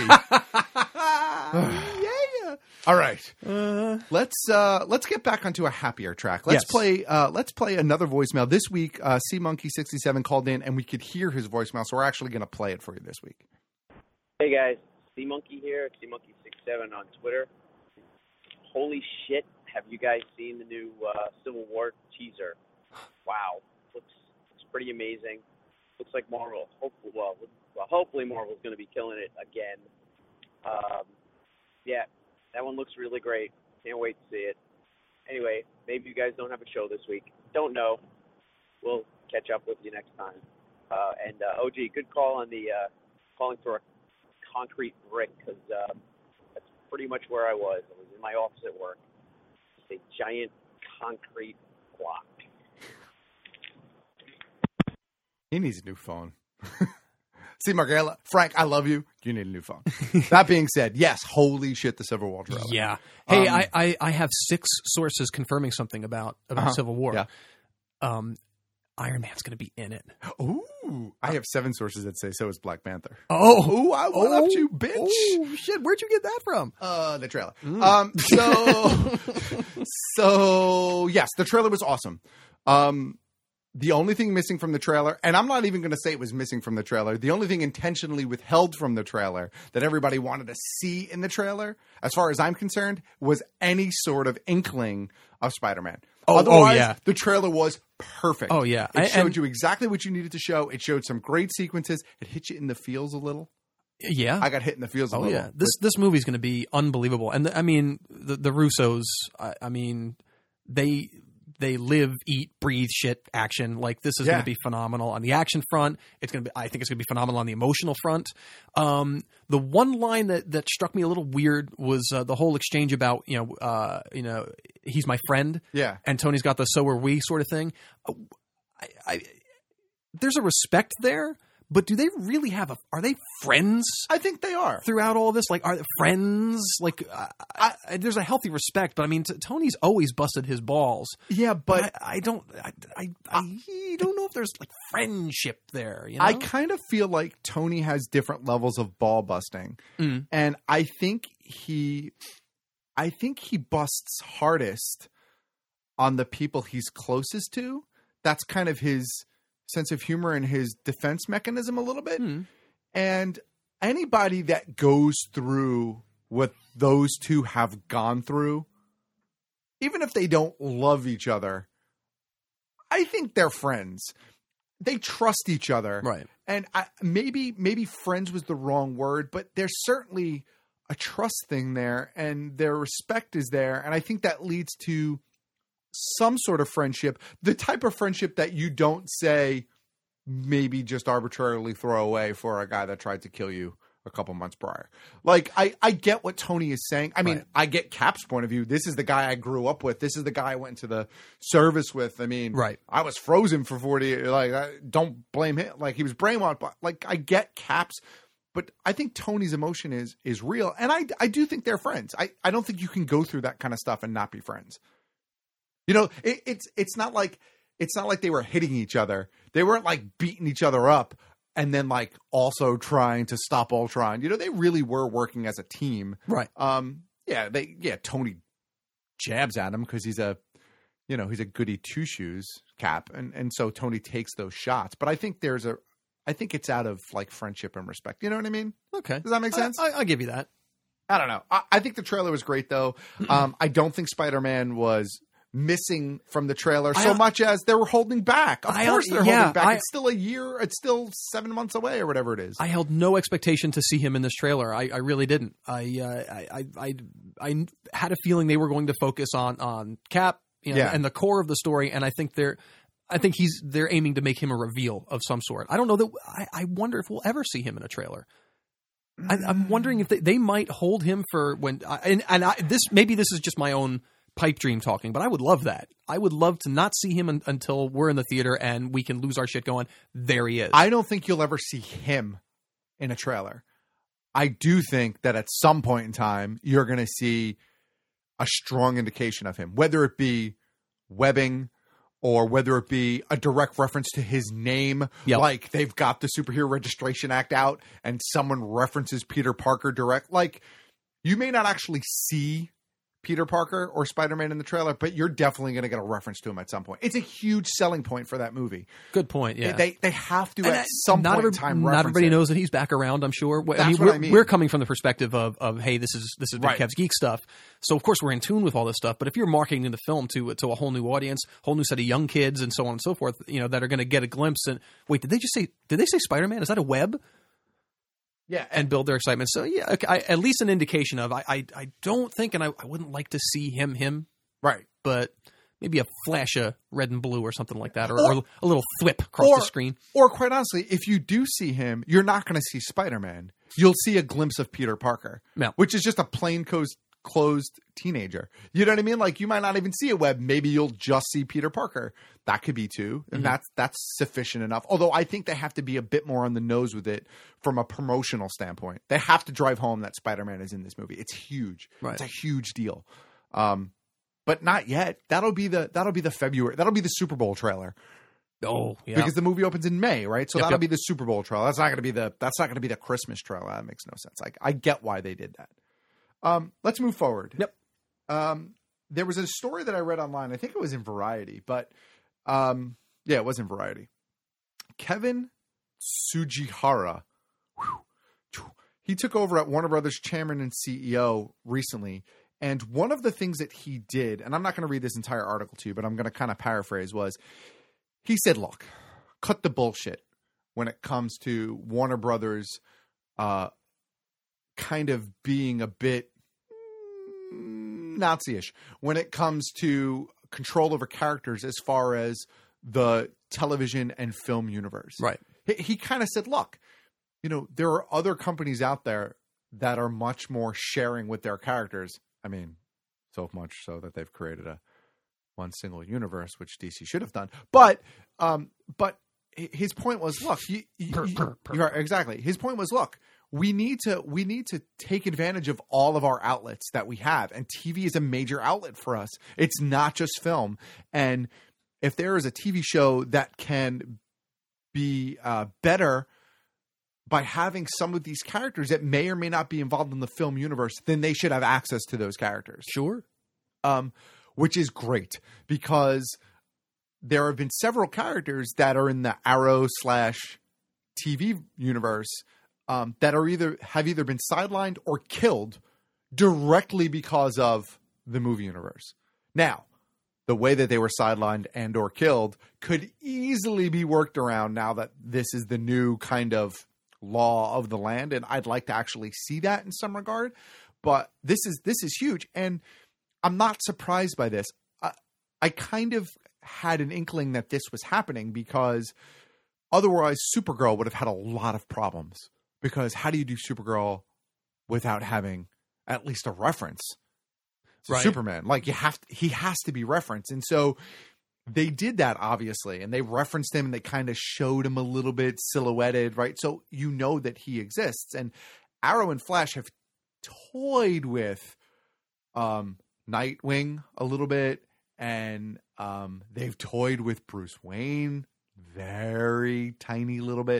[SPEAKER 6] yeah. All right. Uh, let's uh, let's get back onto a happier track. Let's yes. play. Uh, let's play another voicemail this week. Uh, C Monkey sixty-seven called in, and we could hear his voicemail, so we're actually going to play it for you this week.
[SPEAKER 17] Hey guys, C Monkey here. C Monkey sixty-seven on Twitter. Holy shit! Have you guys seen the new uh, Civil War teaser? Wow, looks looks pretty amazing. Looks like Marvel. Hopefully, well, well, hopefully Marvel's going to be killing it again. Um, yeah, that one looks really great. Can't wait to see it. Anyway, maybe you guys don't have a show this week. Don't know. We'll catch up with you next time. Uh, and uh, O G, good call on the uh, calling for a concrete brick, because uh, that's pretty much where I was. I was in my office at work. It's a giant concrete block.
[SPEAKER 6] He needs a new phone. See, Margella, Frank, I love you. You need a new phone. That being said, yes, holy shit, the Civil War trailer.
[SPEAKER 14] Yeah. Hey, um, I, I, I have six sources confirming something about, about uh-huh. Civil War.
[SPEAKER 6] Yeah.
[SPEAKER 14] Um, Iron Man's going to be in it.
[SPEAKER 6] Ooh. I have seven sources that say so is Black Panther.
[SPEAKER 14] Oh.
[SPEAKER 6] Ooh, I one
[SPEAKER 14] oh,
[SPEAKER 6] up you, bitch.
[SPEAKER 14] Oh, shit. Where'd you get that from?
[SPEAKER 6] Uh, the trailer. Mm. Um, so, so, yes, the trailer was awesome. Um, The only thing missing from the trailer, and I'm not even going to say it was missing from the trailer, the only thing intentionally withheld from the trailer that everybody wanted to see in the trailer, as far as I'm concerned, was any sort of inkling of Spider-Man.
[SPEAKER 14] Oh,
[SPEAKER 6] Otherwise,
[SPEAKER 14] oh yeah.
[SPEAKER 6] the trailer was perfect.
[SPEAKER 14] Oh, yeah.
[SPEAKER 6] It
[SPEAKER 14] I,
[SPEAKER 6] showed
[SPEAKER 14] and,
[SPEAKER 6] you exactly what you needed to show. It showed some great sequences. It hit you in the feels a little.
[SPEAKER 14] Yeah.
[SPEAKER 6] I got hit in the feels a
[SPEAKER 14] oh,
[SPEAKER 6] little.
[SPEAKER 14] yeah. This this movie's going to be unbelievable. And, the, I mean, the, the Russos, I, I mean, they... They live, eat, breathe shit action. Like, this is yeah. going to be phenomenal on the action front. It's going to be, I think it's going to be phenomenal on the emotional front. Um, the one line that, that struck me a little weird was uh, the whole exchange about, you know, uh, you know, he's my friend.
[SPEAKER 6] Yeah.
[SPEAKER 14] And Tony's got the so are we sort of thing. I, I, there's a respect there. But do they really have a? Are they friends?
[SPEAKER 6] I think they are
[SPEAKER 14] throughout all of this. Like, are they friends? Like, uh, I, I, there's a healthy respect. But I mean, t- Tony's always busted his balls.
[SPEAKER 6] Yeah, but,
[SPEAKER 14] but I, I don't. I, I, I don't know if there's like friendship there. You know?
[SPEAKER 6] I kind of feel like Tony has different levels of ball busting,
[SPEAKER 14] mm.
[SPEAKER 6] and I think he, I think he busts hardest on the people he's closest to. That's kind of his sense of humor and his defense mechanism a little bit.
[SPEAKER 14] Hmm.
[SPEAKER 6] And anybody that goes through what those two have gone through, even if they don't love each other, I think they're friends. They trust each other.
[SPEAKER 14] Right.
[SPEAKER 6] And I, maybe, maybe friends was the wrong word, but there's certainly a trust thing there and their respect is there. And I think that leads to some sort of friendship, the type of friendship that you don't say maybe just arbitrarily throw away for a guy that tried to kill you a couple months prior. Like, I, I get what Tony is saying. I mean,
[SPEAKER 14] right.
[SPEAKER 6] I get Cap's point of view. This is the guy I grew up with. This is the guy I went into the service with. I mean,
[SPEAKER 14] right.
[SPEAKER 6] I was frozen for forty years. Like, I, don't blame him. Like, he was brainwashed. But, like, I get Cap's. But I think Tony's emotion is is real. And I, I do think they're friends. I, I don't think you can go through that kind of stuff and not be friends. You know, it, it's it's not like it's not like they were hitting each other. They weren't like beating each other up and then like also trying to stop Ultron. You know, they really were working as a team.
[SPEAKER 14] Right.
[SPEAKER 6] Um, yeah, they yeah, Tony jabs at him because he's a you know, he's a goody two shoes Cap, and, and so Tony takes those shots. But I think there's a I think it's out of like friendship and respect. You know what I mean?
[SPEAKER 14] Okay.
[SPEAKER 6] Does that make sense?
[SPEAKER 14] I, I, I'll give you that.
[SPEAKER 6] I don't know. I, I think the trailer was great though. Um, I don't think Spider-Man was missing from the trailer so
[SPEAKER 14] I,
[SPEAKER 6] much as they were holding back. Of
[SPEAKER 14] I,
[SPEAKER 6] course they're
[SPEAKER 14] yeah,
[SPEAKER 6] holding back.
[SPEAKER 14] I,
[SPEAKER 6] it's still a year. It's still seven months away or whatever it is.
[SPEAKER 14] I held no expectation to see him in this trailer. I, I really didn't. I, uh, I, I, I, I had a feeling they were going to focus on, on Cap, you know,
[SPEAKER 6] yeah.
[SPEAKER 14] and the core of the story. And I think they're, I think he's, they're aiming to make him a reveal of some sort. I don't know that I, I wonder if we'll ever see him in a trailer. I, I'm wondering if they, they might hold him for when, and, and I, this, maybe this is just my own pipe dream talking, but I would love that. I would love to not see him un- until we're in the theater and we can lose our shit going. There he is.
[SPEAKER 6] I don't think you'll ever see him in a trailer. I do think that at some point in time, you're going to see a strong indication of him, whether it be webbing or whether it be a direct reference to his name.
[SPEAKER 14] Yep.
[SPEAKER 6] Like they've got the Superhero Registration Act out and someone references Peter Parker direct. Like you may not actually see Peter Parker or Spider-Man in the trailer, but you're definitely going to get a reference to him at some point. It's a huge selling point for that movie.
[SPEAKER 14] Good point. Yeah,
[SPEAKER 6] they they have to
[SPEAKER 14] and
[SPEAKER 6] at some
[SPEAKER 14] not
[SPEAKER 6] point
[SPEAKER 14] every,
[SPEAKER 6] in time.
[SPEAKER 14] Not everybody it. knows that he's back around. I'm sure.
[SPEAKER 6] That's
[SPEAKER 14] I mean,
[SPEAKER 6] what
[SPEAKER 14] we're,
[SPEAKER 6] I mean.
[SPEAKER 14] We're coming from the perspective of of hey, this is this is Big
[SPEAKER 6] Right.
[SPEAKER 14] Kev's Geek stuff. So of course we're in tune with all this stuff. But if you're marketing the film to to a whole new audience, whole new set of young kids, and so on and so forth, you know, that are going to get a glimpse. And wait, did they just say? Did they say Spider-Man? Is that a web?
[SPEAKER 6] Yeah,
[SPEAKER 14] and build their excitement. So yeah, okay, I, at least an indication of. I I, I don't think, and I, I wouldn't like to see him him.
[SPEAKER 6] Right.
[SPEAKER 14] But maybe a flash of red and blue or something like that, or,
[SPEAKER 6] or,
[SPEAKER 14] or a little thwip across
[SPEAKER 6] or,
[SPEAKER 14] the screen.
[SPEAKER 6] Or quite honestly, if you do see him, you're not going to see Spider-Man. You'll see a glimpse of Peter Parker,
[SPEAKER 14] yeah.
[SPEAKER 6] which is just a plain closed, closed teenager. You know what I mean? Like you might not even see a web. Maybe you'll just see Peter Parker. That could be too. And mm-hmm. that's, that's sufficient enough. Although I think they have to be a bit more on the nose with it from a promotional standpoint. They have to drive home that Spider-Man is in this movie. It's huge.
[SPEAKER 14] Right.
[SPEAKER 6] It's a huge deal. Um, But not yet. That'll be the that'll be the February. That'll be the Super Bowl trailer.
[SPEAKER 14] Oh, yeah.
[SPEAKER 6] Because the movie opens in May, right? So
[SPEAKER 14] yep,
[SPEAKER 6] that'll
[SPEAKER 14] yep.
[SPEAKER 6] be the Super Bowl trailer. That's not going to be the that's not going to be the Christmas trailer. That makes no sense. Like I get why they did that. Um, let's move forward.
[SPEAKER 14] Yep.
[SPEAKER 6] Um, there was a story that I read online. I think it was in Variety, but um, yeah, it was in Variety. Kevin Tsujihara, whew, he took over at Warner Brothers chairman and C E O recently. And one of the things that he did, and I'm not going to read this entire article to you, but I'm going to kind of paraphrase, was he said, look, cut the bullshit when it comes to Warner Brothers uh, kind of being a bit mm, Nazi-ish when it comes to control over characters as far as the television and film universe.
[SPEAKER 14] Right.
[SPEAKER 6] He, he kind of said, look, you know, there are other companies out there that are much more sharing with their characters. I mean, so much so that they've created a one single universe, which D C should have done. But, um, but his point was, look, you, you,
[SPEAKER 14] per, per, per.
[SPEAKER 6] you are exactly. His point was, look, we need to we need to take advantage of all of our outlets that we have, and T V is a major outlet for us. It's not just film, and if there is a T V show that can be uh, better by having some of these characters that may or may not be involved in the film universe, then they should have access to those characters.
[SPEAKER 14] Sure.
[SPEAKER 6] Um, which is great because there have been several characters that are in the Arrow slash T V universe um, that are either have either been sidelined or killed directly because of the movie universe. Now, the way that they were sidelined and or killed could easily be worked around now that this is the new kind of law of the land, and I'd like to actually see that in some regard. But this is this is huge, and I'm not surprised by this. I, I kind of had an inkling that this was happening because otherwise Supergirl would have had a lot of problems. Because how do you do Supergirl without having at least a reference to
[SPEAKER 14] right.
[SPEAKER 6] Superman? Like you have to, he has to be referenced, and so they did that, obviously, and they referenced him and they kind of showed him a little bit silhouetted, right? So you know that he exists. And Arrow and Flash have toyed with um, Nightwing a little bit, and um, they've toyed with Bruce Wayne very tiny little bit.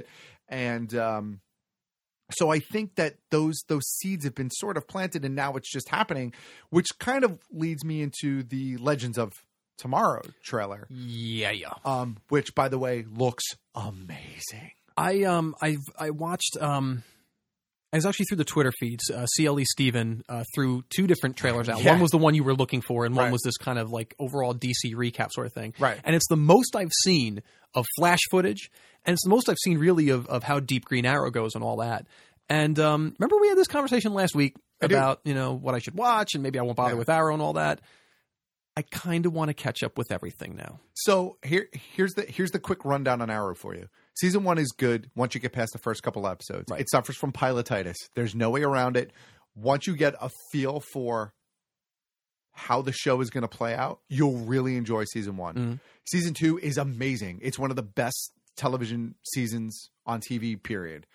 [SPEAKER 6] And um, so I think that those those seeds have been sort of planted, and now it's just happening, which kind of leads me into the Legends of Tomorrow trailer.
[SPEAKER 14] Yeah, yeah.
[SPEAKER 6] Um, which, by the way, looks amazing.
[SPEAKER 14] I um I I watched um I was actually through the Twitter feeds. Uh, C L E Steven uh, threw two different trailers out.
[SPEAKER 6] Yeah.
[SPEAKER 14] One was the one you were looking for, and one
[SPEAKER 6] Right.
[SPEAKER 14] was this kind of like overall D C recap sort of thing.
[SPEAKER 6] Right.
[SPEAKER 14] And it's the most I've seen of Flash footage, and it's the most I've seen really of of how deep Green Arrow goes and all that. And um, remember we had this conversation last week
[SPEAKER 6] I
[SPEAKER 14] about you know what I should watch, and maybe I won't bother
[SPEAKER 6] Yeah.
[SPEAKER 14] with Arrow and all that. I kind of want to catch up with everything now.
[SPEAKER 6] So here, here's the here's the quick rundown on Arrow for you. Season one is good once you get past the first couple episodes.
[SPEAKER 14] Right.
[SPEAKER 6] It suffers from pilotitis. There's no way around it. Once you get a feel for how the show is going to play out, you'll really enjoy season one.
[SPEAKER 14] Mm-hmm.
[SPEAKER 6] Season two is amazing. It's one of the best television seasons on T V, period.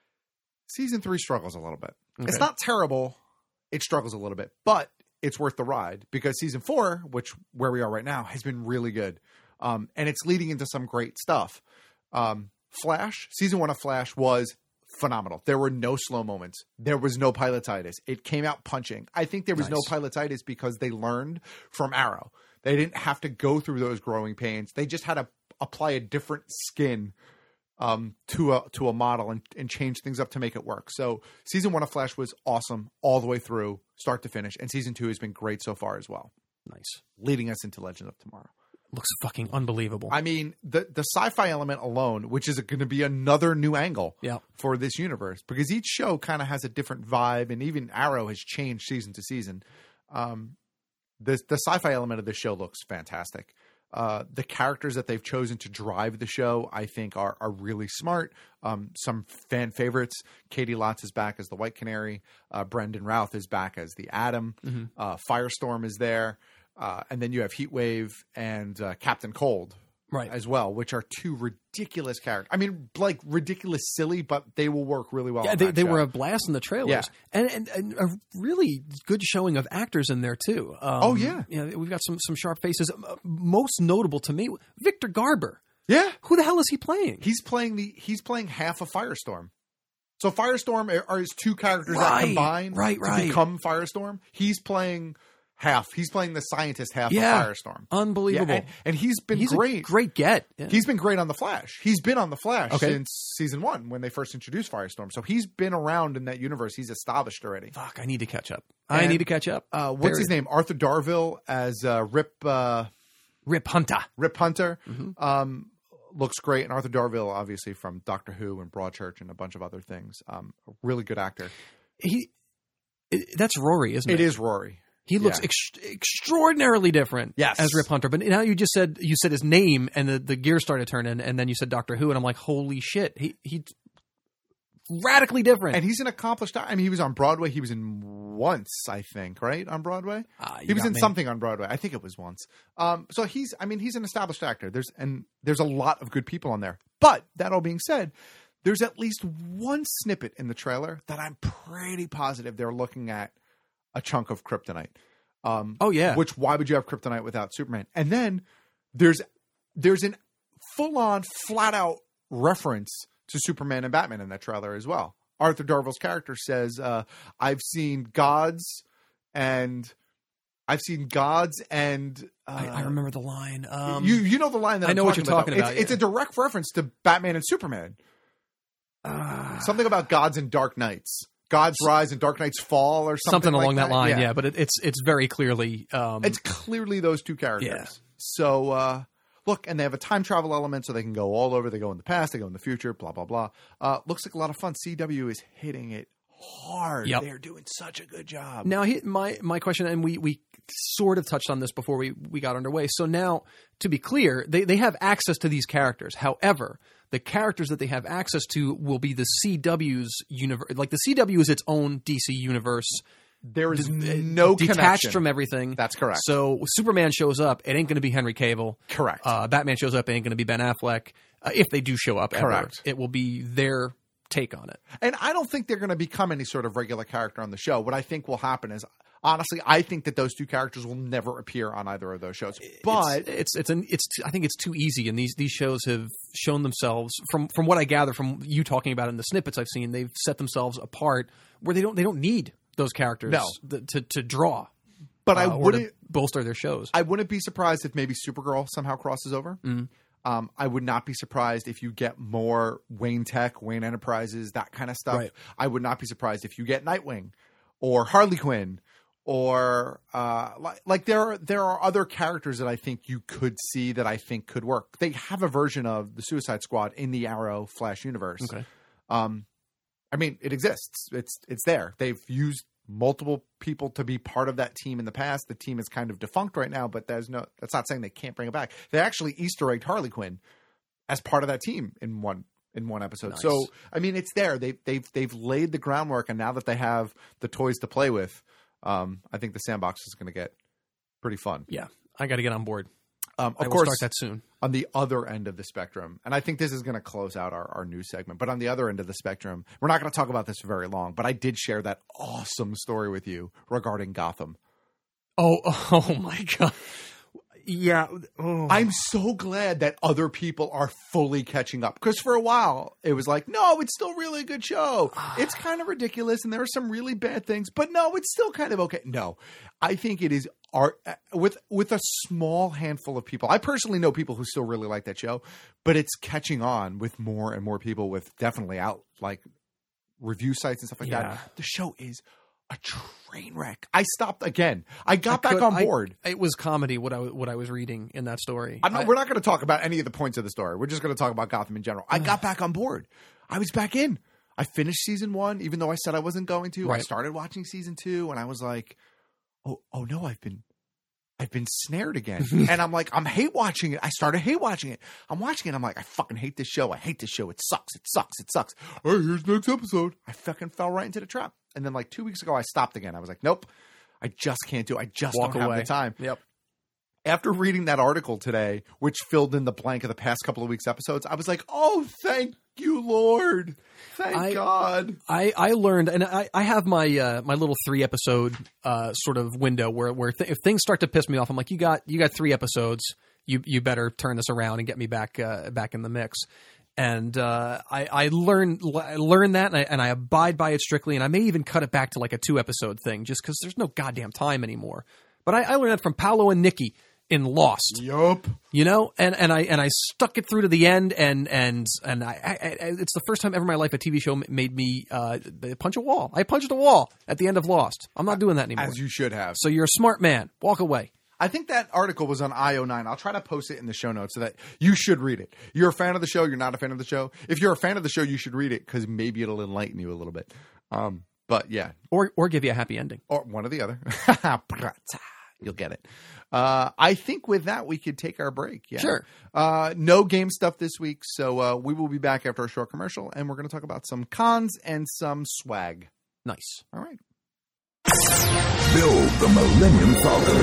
[SPEAKER 6] Season three struggles a little bit.
[SPEAKER 14] Okay.
[SPEAKER 6] It's not terrible. It struggles a little bit, but it's worth the ride because season four, which where we are right now, has been really good. Um, and it's leading into some great stuff. Um, Flash, season one of Flash was phenomenal. There were no slow moments. There was no pilotitis. It came out punching. I think there was
[SPEAKER 14] Nice.
[SPEAKER 6] no pilotitis because they learned from Arrow. They didn't have to go through those growing pains. They just had to apply a different skin um, to a to a model and, and change things up to make it work. So season one of Flash was awesome all the way through, start to finish. And season two has been great so far as well.
[SPEAKER 14] Nice.
[SPEAKER 6] Leading us into Legend of Tomorrow.
[SPEAKER 14] Looks fucking unbelievable.
[SPEAKER 6] I mean, the the sci-fi element alone, which is going to be another new angle
[SPEAKER 14] Yeah.
[SPEAKER 6] for this universe, because each show kind of has a different vibe, and even Arrow has changed season to season. Um, the the sci-fi element of this show looks fantastic. Uh, the characters that they've chosen to drive the show, I think, are are really smart. Um, some fan favorites: Katie Lotz is back as the White Canary. Uh, Brendan Routh is back as the Atom.
[SPEAKER 14] Mm-hmm.
[SPEAKER 6] Uh, Firestorm is there. Uh, and then you have Heatwave and uh, Captain Cold,
[SPEAKER 14] right,
[SPEAKER 6] as well, which are two ridiculous characters. I mean, like ridiculous, silly, but they will work really well.
[SPEAKER 14] Yeah,
[SPEAKER 6] on
[SPEAKER 14] they,
[SPEAKER 6] that
[SPEAKER 14] they
[SPEAKER 6] show.
[SPEAKER 14] were a blast in the trailers,
[SPEAKER 6] Yeah.
[SPEAKER 14] and, and and a really good showing of actors in there too. Um,
[SPEAKER 6] Oh, yeah.
[SPEAKER 14] you know, we've got some some sharp faces. Uh, Most notable to me, Victor Garber.
[SPEAKER 6] Yeah,
[SPEAKER 14] who the hell is he playing?
[SPEAKER 6] He's playing the he's playing half of Firestorm. So Firestorm are, are his two characters
[SPEAKER 14] Right,
[SPEAKER 6] that combine
[SPEAKER 14] right,
[SPEAKER 6] to
[SPEAKER 14] right.
[SPEAKER 6] become Firestorm. He's playing half. He's playing the scientist half
[SPEAKER 14] Yeah.
[SPEAKER 6] of Firestorm.
[SPEAKER 14] Unbelievable.
[SPEAKER 6] Yeah, and, and he's been
[SPEAKER 14] He's a
[SPEAKER 6] great.
[SPEAKER 14] great get. Yeah.
[SPEAKER 6] He's been great on The Flash. He's been on The Flash
[SPEAKER 14] Okay.
[SPEAKER 6] since season one when they first introduced Firestorm. So he's been around in that universe. He's established already.
[SPEAKER 14] Fuck, I need to catch up. I
[SPEAKER 6] And,
[SPEAKER 14] need to catch up.
[SPEAKER 6] Uh, what's
[SPEAKER 14] Period.
[SPEAKER 6] his name? Arthur Darville as uh, Rip uh,
[SPEAKER 14] Rip Hunter.
[SPEAKER 6] Rip Hunter.
[SPEAKER 14] Mm-hmm.
[SPEAKER 6] Um, looks great. And Arthur Darville, obviously from Doctor Who and Broadchurch and a bunch of other things. Um, a really good actor.
[SPEAKER 14] He, it, that's Rory, isn't it?
[SPEAKER 6] It is Rory.
[SPEAKER 14] He looks
[SPEAKER 6] Yeah.
[SPEAKER 14] ex- extraordinarily different
[SPEAKER 6] Yes.
[SPEAKER 14] as Rip Hunter. But now you just said you said his name, and the, the gears started turning, and then you said Doctor Who, and I'm like, holy shit, he he radically different.
[SPEAKER 6] And he's an accomplished. I mean, he was on Broadway. He was in Once, I think, right on Broadway.
[SPEAKER 14] Ah, you
[SPEAKER 6] he was
[SPEAKER 14] got
[SPEAKER 6] in
[SPEAKER 14] me.
[SPEAKER 6] something on Broadway. I think it was Once. Um, so he's. I mean, he's an established actor. There's and there's a lot of good people on there. But that all being said, there's at least one snippet in the trailer that I'm pretty positive they're looking at a chunk of kryptonite. Um,
[SPEAKER 14] Oh, yeah.
[SPEAKER 6] Which why would you have kryptonite without Superman? And then there's there's an full on flat out reference to Superman and Batman in that trailer as well. Arthur Darville's character says, uh, "I've seen gods and I've seen gods and uh,
[SPEAKER 14] I, I remember the line. Um,
[SPEAKER 6] you you know the line that
[SPEAKER 14] I
[SPEAKER 6] I'm
[SPEAKER 14] know what
[SPEAKER 6] talking
[SPEAKER 14] you're talking about.
[SPEAKER 6] It's, it's
[SPEAKER 14] yeah.
[SPEAKER 6] a direct reference to Batman and Superman.
[SPEAKER 14] Ah.
[SPEAKER 6] Something about gods and dark knights." Gods rise and dark knights fall, or something,
[SPEAKER 14] something along
[SPEAKER 6] like
[SPEAKER 14] that line. Yeah, but it, it's it's very clearly um,
[SPEAKER 6] It's clearly those two characters.
[SPEAKER 14] Yeah.
[SPEAKER 6] So, uh, look, and they have a time travel element, so they can go all over. They go in the past, they go in the future, blah, blah, blah. Uh, looks like a lot of fun. C W is hitting it hard.
[SPEAKER 14] Yep.
[SPEAKER 6] They're doing such a good job.
[SPEAKER 14] Now, he, my my question, and we we sort of touched on this before we, we got underway. So now, to be clear, they, they have access to these characters. However, the characters that they have access to will be the C W's universe. Like the C W is its own D C universe.
[SPEAKER 6] There is
[SPEAKER 14] d-
[SPEAKER 6] no
[SPEAKER 14] detached
[SPEAKER 6] connection.
[SPEAKER 14] from everything.
[SPEAKER 6] That's correct.
[SPEAKER 14] So Superman shows up, it ain't going to be Henry Cavill.
[SPEAKER 6] Correct.
[SPEAKER 14] Uh, Batman shows up, it ain't going to be Ben Affleck. Uh, if they do show up, ever,
[SPEAKER 6] Correct.
[SPEAKER 14] it will be their take on it.
[SPEAKER 6] And I don't think they're going to become any sort of regular character on the show. What I think will happen is honestly, I think that those two characters will never appear on either of those shows. But
[SPEAKER 14] it's it's, it's an it's I think it's too easy, and these these shows have shown themselves from from what I gather from you talking about in the snippets I've seen, they've set themselves apart where they don't they don't need those characters
[SPEAKER 6] No.
[SPEAKER 14] th- to to draw.
[SPEAKER 6] But
[SPEAKER 14] uh,
[SPEAKER 6] I
[SPEAKER 14] or
[SPEAKER 6] wouldn't
[SPEAKER 14] to bolster their shows.
[SPEAKER 6] I wouldn't be surprised if maybe Supergirl somehow crosses over.
[SPEAKER 14] Mm.
[SPEAKER 6] Um, I would not be surprised if you get more Wayne Tech, Wayne Enterprises, that kind of stuff.
[SPEAKER 14] Right.
[SPEAKER 6] I would not be surprised if you get Nightwing or Harley Quinn or uh, like, like there are there are other characters that I think you could see that I think could work. They have a version of the Suicide Squad in the Arrow Flash universe.
[SPEAKER 14] Okay.
[SPEAKER 6] Um, I mean, it exists. It's it's there. They've used multiple people to be part of that team in the past. The team is kind of defunct right now, but there's no. That's not saying they can't bring it back. They actually Easter egged Harley Quinn as part of that team in one in one episode.
[SPEAKER 14] Nice.
[SPEAKER 6] So I mean, it's there. They they've they've laid the groundwork, and now that they have the toys to play with, um, I think the sandbox is going to get pretty fun.
[SPEAKER 14] Yeah, I got to get on board.
[SPEAKER 6] Um, of
[SPEAKER 14] I will
[SPEAKER 6] course,
[SPEAKER 14] start that soon.
[SPEAKER 6] On the other end of the spectrum, and I think this is going to close out our, our news segment, but on the other end of the spectrum, we're not going to talk about this for very long, but I did share that awesome story with you regarding Gotham.
[SPEAKER 14] Oh, oh my God. Yeah. Oh.
[SPEAKER 6] I'm so glad that other people are fully catching up, because for a while it was like, no, it's still really a good show. It's kind of ridiculous and there are some really bad things, but no, it's still kind of okay. No, I think it is art with, with a small handful of people. I personally know people who still really like that show, but it's catching on with more and more people, with definitely out like review sites and stuff like
[SPEAKER 14] Yeah.
[SPEAKER 6] that. The show is a train wreck. I stopped again. I got
[SPEAKER 14] I
[SPEAKER 6] back
[SPEAKER 14] could-
[SPEAKER 6] on
[SPEAKER 14] I-
[SPEAKER 6] board.
[SPEAKER 14] it was comedy what I what I was reading in that story.
[SPEAKER 6] I'm not,
[SPEAKER 14] I-
[SPEAKER 6] we're not going to talk about any of the points of the story. We're just going to talk about Gotham in general. I got back on board. I was back in. I finished season one, even though I said I wasn't going to. I
[SPEAKER 14] Right.
[SPEAKER 6] started watching season two, and I was like, "Oh, oh no, I've been, I've been snared again." And I'm like, I'm hate watching it. I started hate watching it. I'm watching it. I'm like, I fucking hate this show. I hate this show. It sucks. It sucks. It sucks. All right, here's the next episode. I fucking fell right into the trap. And then like two weeks ago, I stopped again. I was like, nope, I just can't do it. I just
[SPEAKER 14] Walk
[SPEAKER 6] don't
[SPEAKER 14] away.
[SPEAKER 6] have the time.
[SPEAKER 14] Yep.
[SPEAKER 6] After reading that article today, which filled in the blank of the past couple of weeks' episodes, I was like, oh, thank you, Lord. Thank
[SPEAKER 14] I-
[SPEAKER 6] God.
[SPEAKER 14] I, I learned, and I, I have my uh, my little three episode uh, sort of window where where th- if things start to piss me off, I'm like, you got you got three episodes, you you better turn this around and get me back uh, back in the mix. And uh, I I learned I learned that, and I, and I abide by it strictly. And I may even cut it back to like a two episode thing, just because there's no goddamn time anymore. But I, I learned that from Paolo and Nikki in Lost.
[SPEAKER 6] Yup.
[SPEAKER 14] You know, and, and I and I stuck it through to the end, and and and I, I, I it's the first time ever in my life a T V show made me uh, punch a wall. I punched a wall at the end of Lost. I'm not doing that anymore.
[SPEAKER 6] As you should have.
[SPEAKER 14] So you're a smart man. Walk away.
[SPEAKER 6] I think that article was on I O nine. I'll try to post it in the show notes so that you should read it. You're a fan of the show. You're not a fan of the show. If you're a fan of the show, you should read it because maybe it'll enlighten you a little bit. Um, but yeah.
[SPEAKER 14] Or or give you a happy ending.
[SPEAKER 6] Or one or the other. You'll get it. Uh, I think with that, we could take our break. Yeah.
[SPEAKER 14] Sure.
[SPEAKER 6] Uh, no game stuff this week. So uh, we will be back after a short commercial, and we're going to talk about some cons and some swag.
[SPEAKER 14] Nice.
[SPEAKER 6] All right.
[SPEAKER 18] Build the Millennium Falcon.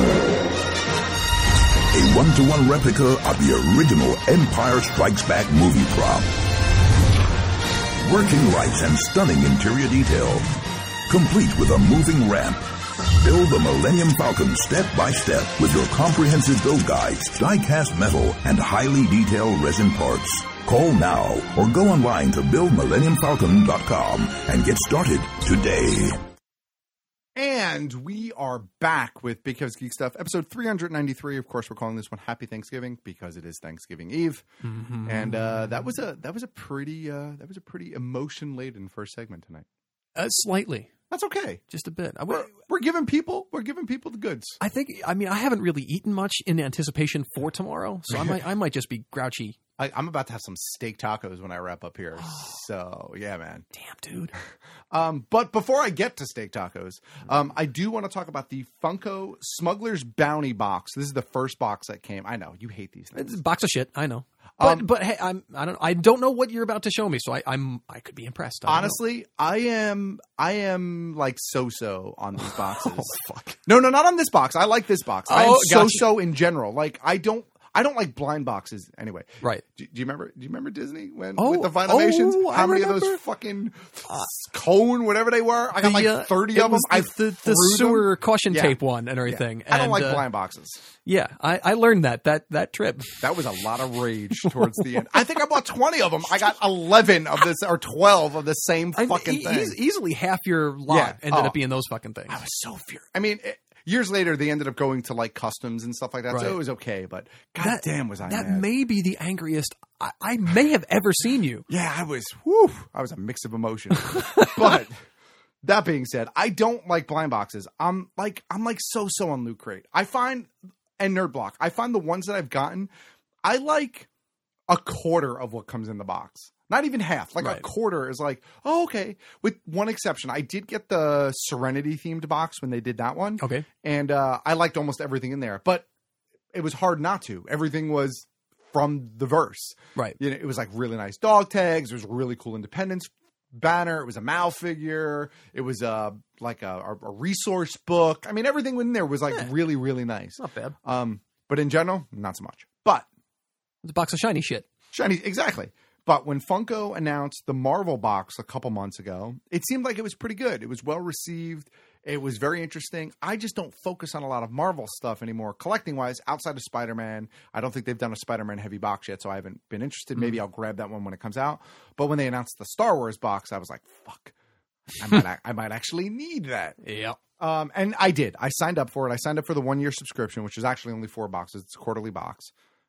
[SPEAKER 18] A one-to-one replica of the original Empire Strikes Back movie prop. Working lights and stunning interior detail. Complete with a moving ramp. Build the Millennium Falcon step by step with your comprehensive build guides, die-cast metal, and highly detailed resin parts. Call now or go online to build millennium falcon dot com and get started today.
[SPEAKER 6] And we are back with Big Kev's Geek Stuff, episode three ninety-three. Of course, we're calling this one Happy Thanksgiving because it is Thanksgiving Eve,
[SPEAKER 14] mm-hmm.
[SPEAKER 6] and uh, that was a that was a pretty uh, that was a pretty emotion laden first segment tonight.
[SPEAKER 14] Uh, slightly.
[SPEAKER 6] That's okay.
[SPEAKER 14] Just a bit. I,
[SPEAKER 6] we're, we're giving people we're giving people the goods.
[SPEAKER 14] I think. I mean, I haven't really eaten much in anticipation for tomorrow, so I might I might just be grouchy.
[SPEAKER 6] I, I'm about to have some steak tacos when I wrap up here. So yeah, man.
[SPEAKER 14] Damn, dude.
[SPEAKER 6] Um, but before I get to steak tacos, um, I do want to talk about the Funko Smuggler's Bounty box. This is the first box that came. I know you hate these things.
[SPEAKER 14] It's a box of shit. I know. But,
[SPEAKER 6] Um,
[SPEAKER 14] but hey, I'm I don't I don't know what you're about to show me, so I, I'm I could be impressed. I don't know.
[SPEAKER 6] Honestly, I am I am like so-so on these boxes.
[SPEAKER 14] Oh, fuck.
[SPEAKER 6] No, no, not on this box. I like this box. I am
[SPEAKER 14] Oh, gotcha.
[SPEAKER 6] so-so in general. Like I don't I don't like blind boxes anyway.
[SPEAKER 14] Right.
[SPEAKER 6] Do, do you remember? Do you remember Disney when
[SPEAKER 14] Oh,
[SPEAKER 6] with the Vinimations?
[SPEAKER 14] oh,
[SPEAKER 6] How
[SPEAKER 14] I
[SPEAKER 6] many of
[SPEAKER 14] remember.
[SPEAKER 6] those fucking uh, cone, whatever they were? I got
[SPEAKER 14] The,
[SPEAKER 6] like
[SPEAKER 14] uh,
[SPEAKER 6] thirty
[SPEAKER 14] it
[SPEAKER 6] of them.
[SPEAKER 14] was
[SPEAKER 6] I
[SPEAKER 14] the, the, the
[SPEAKER 6] threw
[SPEAKER 14] sewer
[SPEAKER 6] them.
[SPEAKER 14] caution
[SPEAKER 6] Yeah.
[SPEAKER 14] tape one and everything.
[SPEAKER 6] Yeah. I don't
[SPEAKER 14] And,
[SPEAKER 6] like
[SPEAKER 14] uh,
[SPEAKER 6] blind boxes.
[SPEAKER 14] Yeah, I, I learned that that that trip.
[SPEAKER 6] That was a lot of rage towards the end. I think I bought twenty of them. I got eleven of this or twelve of the same
[SPEAKER 14] I-
[SPEAKER 6] fucking
[SPEAKER 14] e-
[SPEAKER 6] thing.
[SPEAKER 14] eas- easily half your lot
[SPEAKER 6] Yeah.
[SPEAKER 14] ended
[SPEAKER 6] Oh.
[SPEAKER 14] up being those fucking things.
[SPEAKER 6] I was so furious. I mean, it, years later, they ended up going to like customs and stuff like that.
[SPEAKER 14] Right.
[SPEAKER 6] So it was okay. But
[SPEAKER 14] That-
[SPEAKER 6] goddamn, was I
[SPEAKER 14] That
[SPEAKER 6] mad.
[SPEAKER 14] may be the angriest I, I may have ever seen you.
[SPEAKER 6] Yeah, I was. Whew, I was a mix of emotions. But that being said, I don't like blind boxes. I'm like I'm like so so on Loot Crate. I find and Nerd Block. I find the ones that I've gotten, I like a quarter of what comes in the box. Not even half. Like
[SPEAKER 14] Right.
[SPEAKER 6] a quarter is like, oh, okay. With one exception, I did get the Serenity themed box when they did that one.
[SPEAKER 14] Okay.
[SPEAKER 6] And uh, I liked almost everything in there, but it was hard not to. Everything was from the verse.
[SPEAKER 14] Right.
[SPEAKER 6] You know, it was like really nice dog tags. It was a really cool Independence banner. It was a Mal figure. It was uh, like a, a resource book. I mean, everything in there was like
[SPEAKER 14] Yeah.
[SPEAKER 6] really, really nice.
[SPEAKER 14] Not bad.
[SPEAKER 6] Um, but in general, not so much. But
[SPEAKER 14] It's a box of shiny shit.
[SPEAKER 6] shiny, exactly. But when Funko announced the Marvel box a couple months ago, it seemed like it was pretty good. It was well received. It was very interesting. I just don't focus on a lot of Marvel stuff anymore, collecting wise, outside of Spider-Man. I don't think they've done a Spider-Man heavy box yet, so I haven't been interested. Maybe I'll grab that one when it comes out. But when they announced the Star Wars box, I was like, fuck, I might, ac- I might actually need that.
[SPEAKER 14] Yep.
[SPEAKER 6] Um, and I did. I signed up for it. I signed up for the one year subscription, which is actually only four boxes. It's a quarterly box.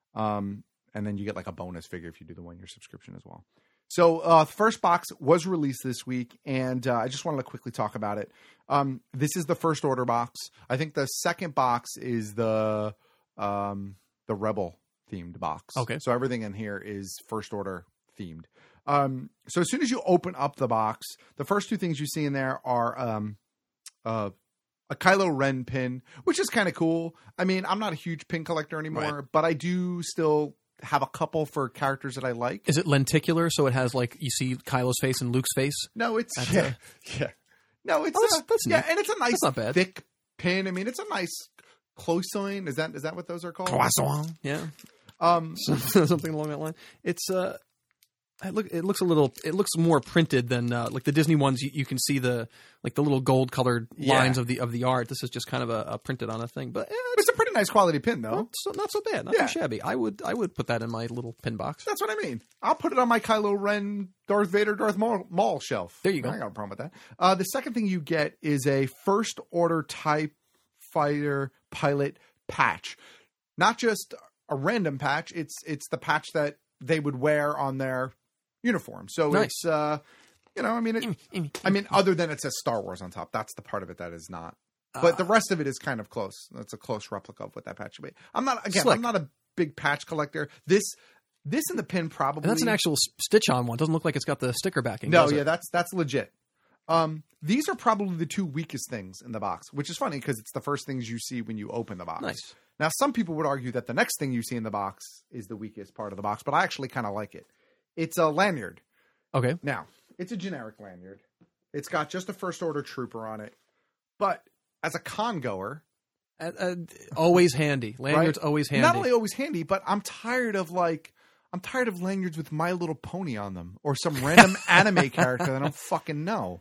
[SPEAKER 6] Um, and then you get like a bonus figure if you do the one year subscription as well. So uh, the first box was released this week, and uh, I just wanted to quickly talk about it. Um, this is the first order box. I think the second box is the um, the Rebel themed box.
[SPEAKER 14] Okay.
[SPEAKER 6] So everything in here is first order themed. Um, so as soon as you open up the box, the first two things you see in there are um, uh, a Kylo Ren pin, which is kind of cool. I mean, I'm not a huge pin collector anymore,
[SPEAKER 14] Right.
[SPEAKER 6] but I do still have a couple for characters that I like.
[SPEAKER 14] Is it lenticular? So it has like you see Kylo's face and Luke's face?
[SPEAKER 6] No, it's
[SPEAKER 14] That's
[SPEAKER 6] yeah,
[SPEAKER 14] a-
[SPEAKER 6] yeah. No, it's
[SPEAKER 14] Oh, that's-
[SPEAKER 6] uh,
[SPEAKER 14] that's
[SPEAKER 6] yeah,
[SPEAKER 14] neat.
[SPEAKER 6] and it's a nice
[SPEAKER 14] That's not bad.
[SPEAKER 6] thick pin. I mean, it's a nice cloisonne. Is that is that what those are called?
[SPEAKER 14] Croissant. Yeah.
[SPEAKER 6] Um,
[SPEAKER 14] Something along that line. It's uh it look it looks a little it looks more printed than uh, like the Disney ones you, you can see the like the little gold colored
[SPEAKER 6] Yeah.
[SPEAKER 14] lines of the of the art. This is just kind of a, a printed on a thing. But yeah,
[SPEAKER 6] it's a pretty nice quality pin, though.
[SPEAKER 14] not so, not so bad. Not
[SPEAKER 6] Yeah.
[SPEAKER 14] too shabby. I would I would put that in my little pin box.
[SPEAKER 6] That's what I mean. I'll put it on my Kylo Ren, Darth Vader, Darth Maul, Maul shelf.
[SPEAKER 14] There you go.
[SPEAKER 6] I got a problem with that. Uh, the second thing you get is a first order TIE fighter pilot patch. Not just a random patch. It's it's the patch that they would wear on their uniform. So
[SPEAKER 14] Nice.
[SPEAKER 6] it's uh, you know, I mean, it, I mean, other than it says Star Wars on top. That's the part of it that is not. But the rest of it is kind of close. That's a close replica of what that patch should be. I'm not again.
[SPEAKER 14] Slick.
[SPEAKER 6] I'm not a big patch collector. This. This and the pin probably.
[SPEAKER 14] And that's an actual s- stitch-on one. Doesn't look like it's got the sticker backing.
[SPEAKER 6] No,
[SPEAKER 14] does it?
[SPEAKER 6] yeah, that's that's legit. Um, these are probably the two weakest things in the box, which is funny because it's the first things you see when you open the box.
[SPEAKER 14] Nice.
[SPEAKER 6] Now, some people would argue that the next thing you see in the box is the weakest part of the box, but I actually kind of like it. It's a lanyard.
[SPEAKER 14] Okay.
[SPEAKER 6] Now, it's a generic lanyard. It's got just a first order trooper on it, but as a con goer,
[SPEAKER 14] Uh, uh, always handy. Lanyard's
[SPEAKER 6] right?
[SPEAKER 14] always handy.
[SPEAKER 6] Not only always handy, but I'm tired of like. I'm tired of lanyards with My Little Pony on them or some random anime character that I don't fucking know.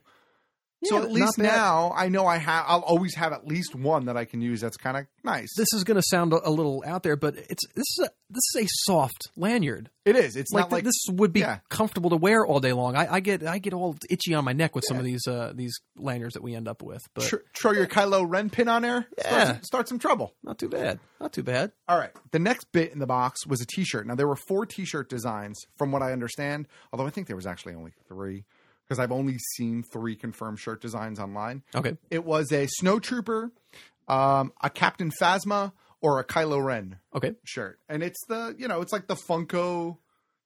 [SPEAKER 6] So
[SPEAKER 14] Yeah,
[SPEAKER 6] at least
[SPEAKER 14] not bad.
[SPEAKER 6] now I know I have. I'll always have at least one that I can use. That's kind of nice.
[SPEAKER 14] This is going to sound a, a little out there, but it's this is a this is a soft lanyard.
[SPEAKER 6] It is. It's
[SPEAKER 14] like,
[SPEAKER 6] not like
[SPEAKER 14] this would be
[SPEAKER 6] yeah.
[SPEAKER 14] comfortable to wear all day long. I, I get I get all itchy on my neck with some of these uh, these lanyards that we end up with. But
[SPEAKER 6] Tr- throw your Kylo Ren pin on there.
[SPEAKER 14] Yeah.
[SPEAKER 6] Start some, start some trouble.
[SPEAKER 14] not too bad. Not too bad.
[SPEAKER 6] All right. The next bit in the box was a T-shirt. Now there were four T-shirt designs, from what I understand. Although I think there was actually only three, because I've only seen three confirmed shirt designs online.
[SPEAKER 14] Okay.
[SPEAKER 6] It was a Snowtrooper, um, a Captain Phasma, or a Kylo Ren
[SPEAKER 14] Okay.
[SPEAKER 6] shirt, and it's the you know it's like the Funko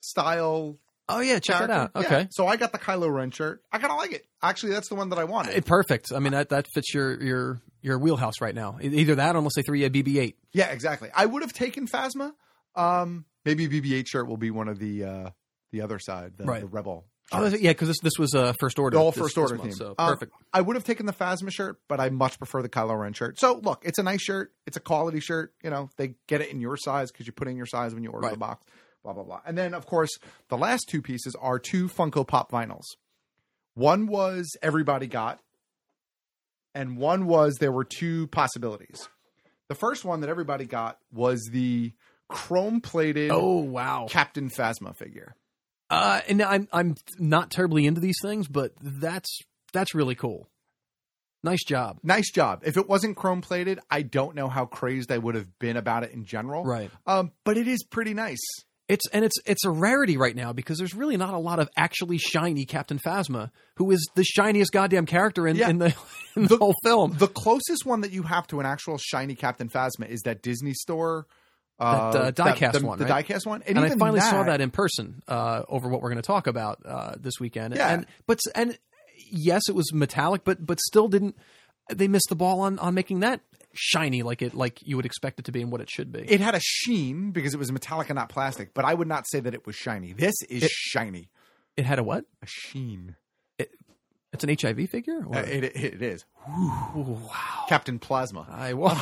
[SPEAKER 6] style.
[SPEAKER 14] Oh yeah, check it out.
[SPEAKER 6] character.
[SPEAKER 14] Okay.
[SPEAKER 6] Yeah. So I got the Kylo Ren shirt. I kind of like it. Actually, that's the one that I wanted.
[SPEAKER 14] Eh, perfect. I mean that that fits your your your wheelhouse right now. E- Either that, or unless they threw you a B B eight.
[SPEAKER 6] Yeah, exactly. I would have taken Phasma. Um, maybe B B eight shirt will be one of the uh, the other side, the,
[SPEAKER 14] Right.
[SPEAKER 6] the Rebel
[SPEAKER 14] Oh, yeah, because this this was a uh, first order.
[SPEAKER 6] The whole
[SPEAKER 14] this,
[SPEAKER 6] first order
[SPEAKER 14] this month,
[SPEAKER 6] theme.
[SPEAKER 14] So
[SPEAKER 6] Um,
[SPEAKER 14] perfect.
[SPEAKER 6] I would have taken the Phasma shirt, but I much prefer the Kylo Ren shirt. So look, it's a nice shirt. It's a quality shirt. You know, they get it in your size because you put in your size when you order
[SPEAKER 14] Right.
[SPEAKER 6] the box. Blah blah blah. And then of course the last two pieces are two Funko Pop vinyls. One was everybody got, and one was there were two possibilities. The first one that everybody got was the chrome plated.
[SPEAKER 14] Oh wow,
[SPEAKER 6] Captain Phasma figure.
[SPEAKER 14] Uh, and I'm I'm not terribly into these things, but that's that's really cool. Nice job.
[SPEAKER 6] Nice job. If it wasn't chrome plated, I don't know how crazed I would have been about it in general.
[SPEAKER 14] Right.
[SPEAKER 6] Um, but it is pretty nice.
[SPEAKER 14] It's and it's it's a rarity right now because there's really not a lot of actually shiny Captain Phasma, who is the shiniest goddamn character in,
[SPEAKER 6] Yeah.
[SPEAKER 14] in the in the,
[SPEAKER 6] The-
[SPEAKER 14] whole film.
[SPEAKER 6] The closest one that you have to an actual shiny Captain Phasma is that Disney store. Uh,
[SPEAKER 14] that uh, diecast
[SPEAKER 6] the,
[SPEAKER 14] one,
[SPEAKER 6] the
[SPEAKER 14] right?
[SPEAKER 6] diecast one,
[SPEAKER 14] And, I
[SPEAKER 6] even
[SPEAKER 14] finally saw that in person uh, over what we're going to talk about uh, this weekend.
[SPEAKER 6] Yeah.
[SPEAKER 14] And but and yes, it was metallic, but but still didn't. They missed the ball on, on making that shiny like it like you would expect it to be and what it should be.
[SPEAKER 6] It had a sheen because it was metallic and not plastic, but I would not say that it was shiny. This is
[SPEAKER 14] It-
[SPEAKER 6] shiny.
[SPEAKER 14] It had a what?
[SPEAKER 6] A sheen.
[SPEAKER 14] It, it's an H I V figure. Or?
[SPEAKER 6] Uh, it, it, it is.
[SPEAKER 14] Ooh, wow.
[SPEAKER 6] Captain Plasma.
[SPEAKER 14] I well.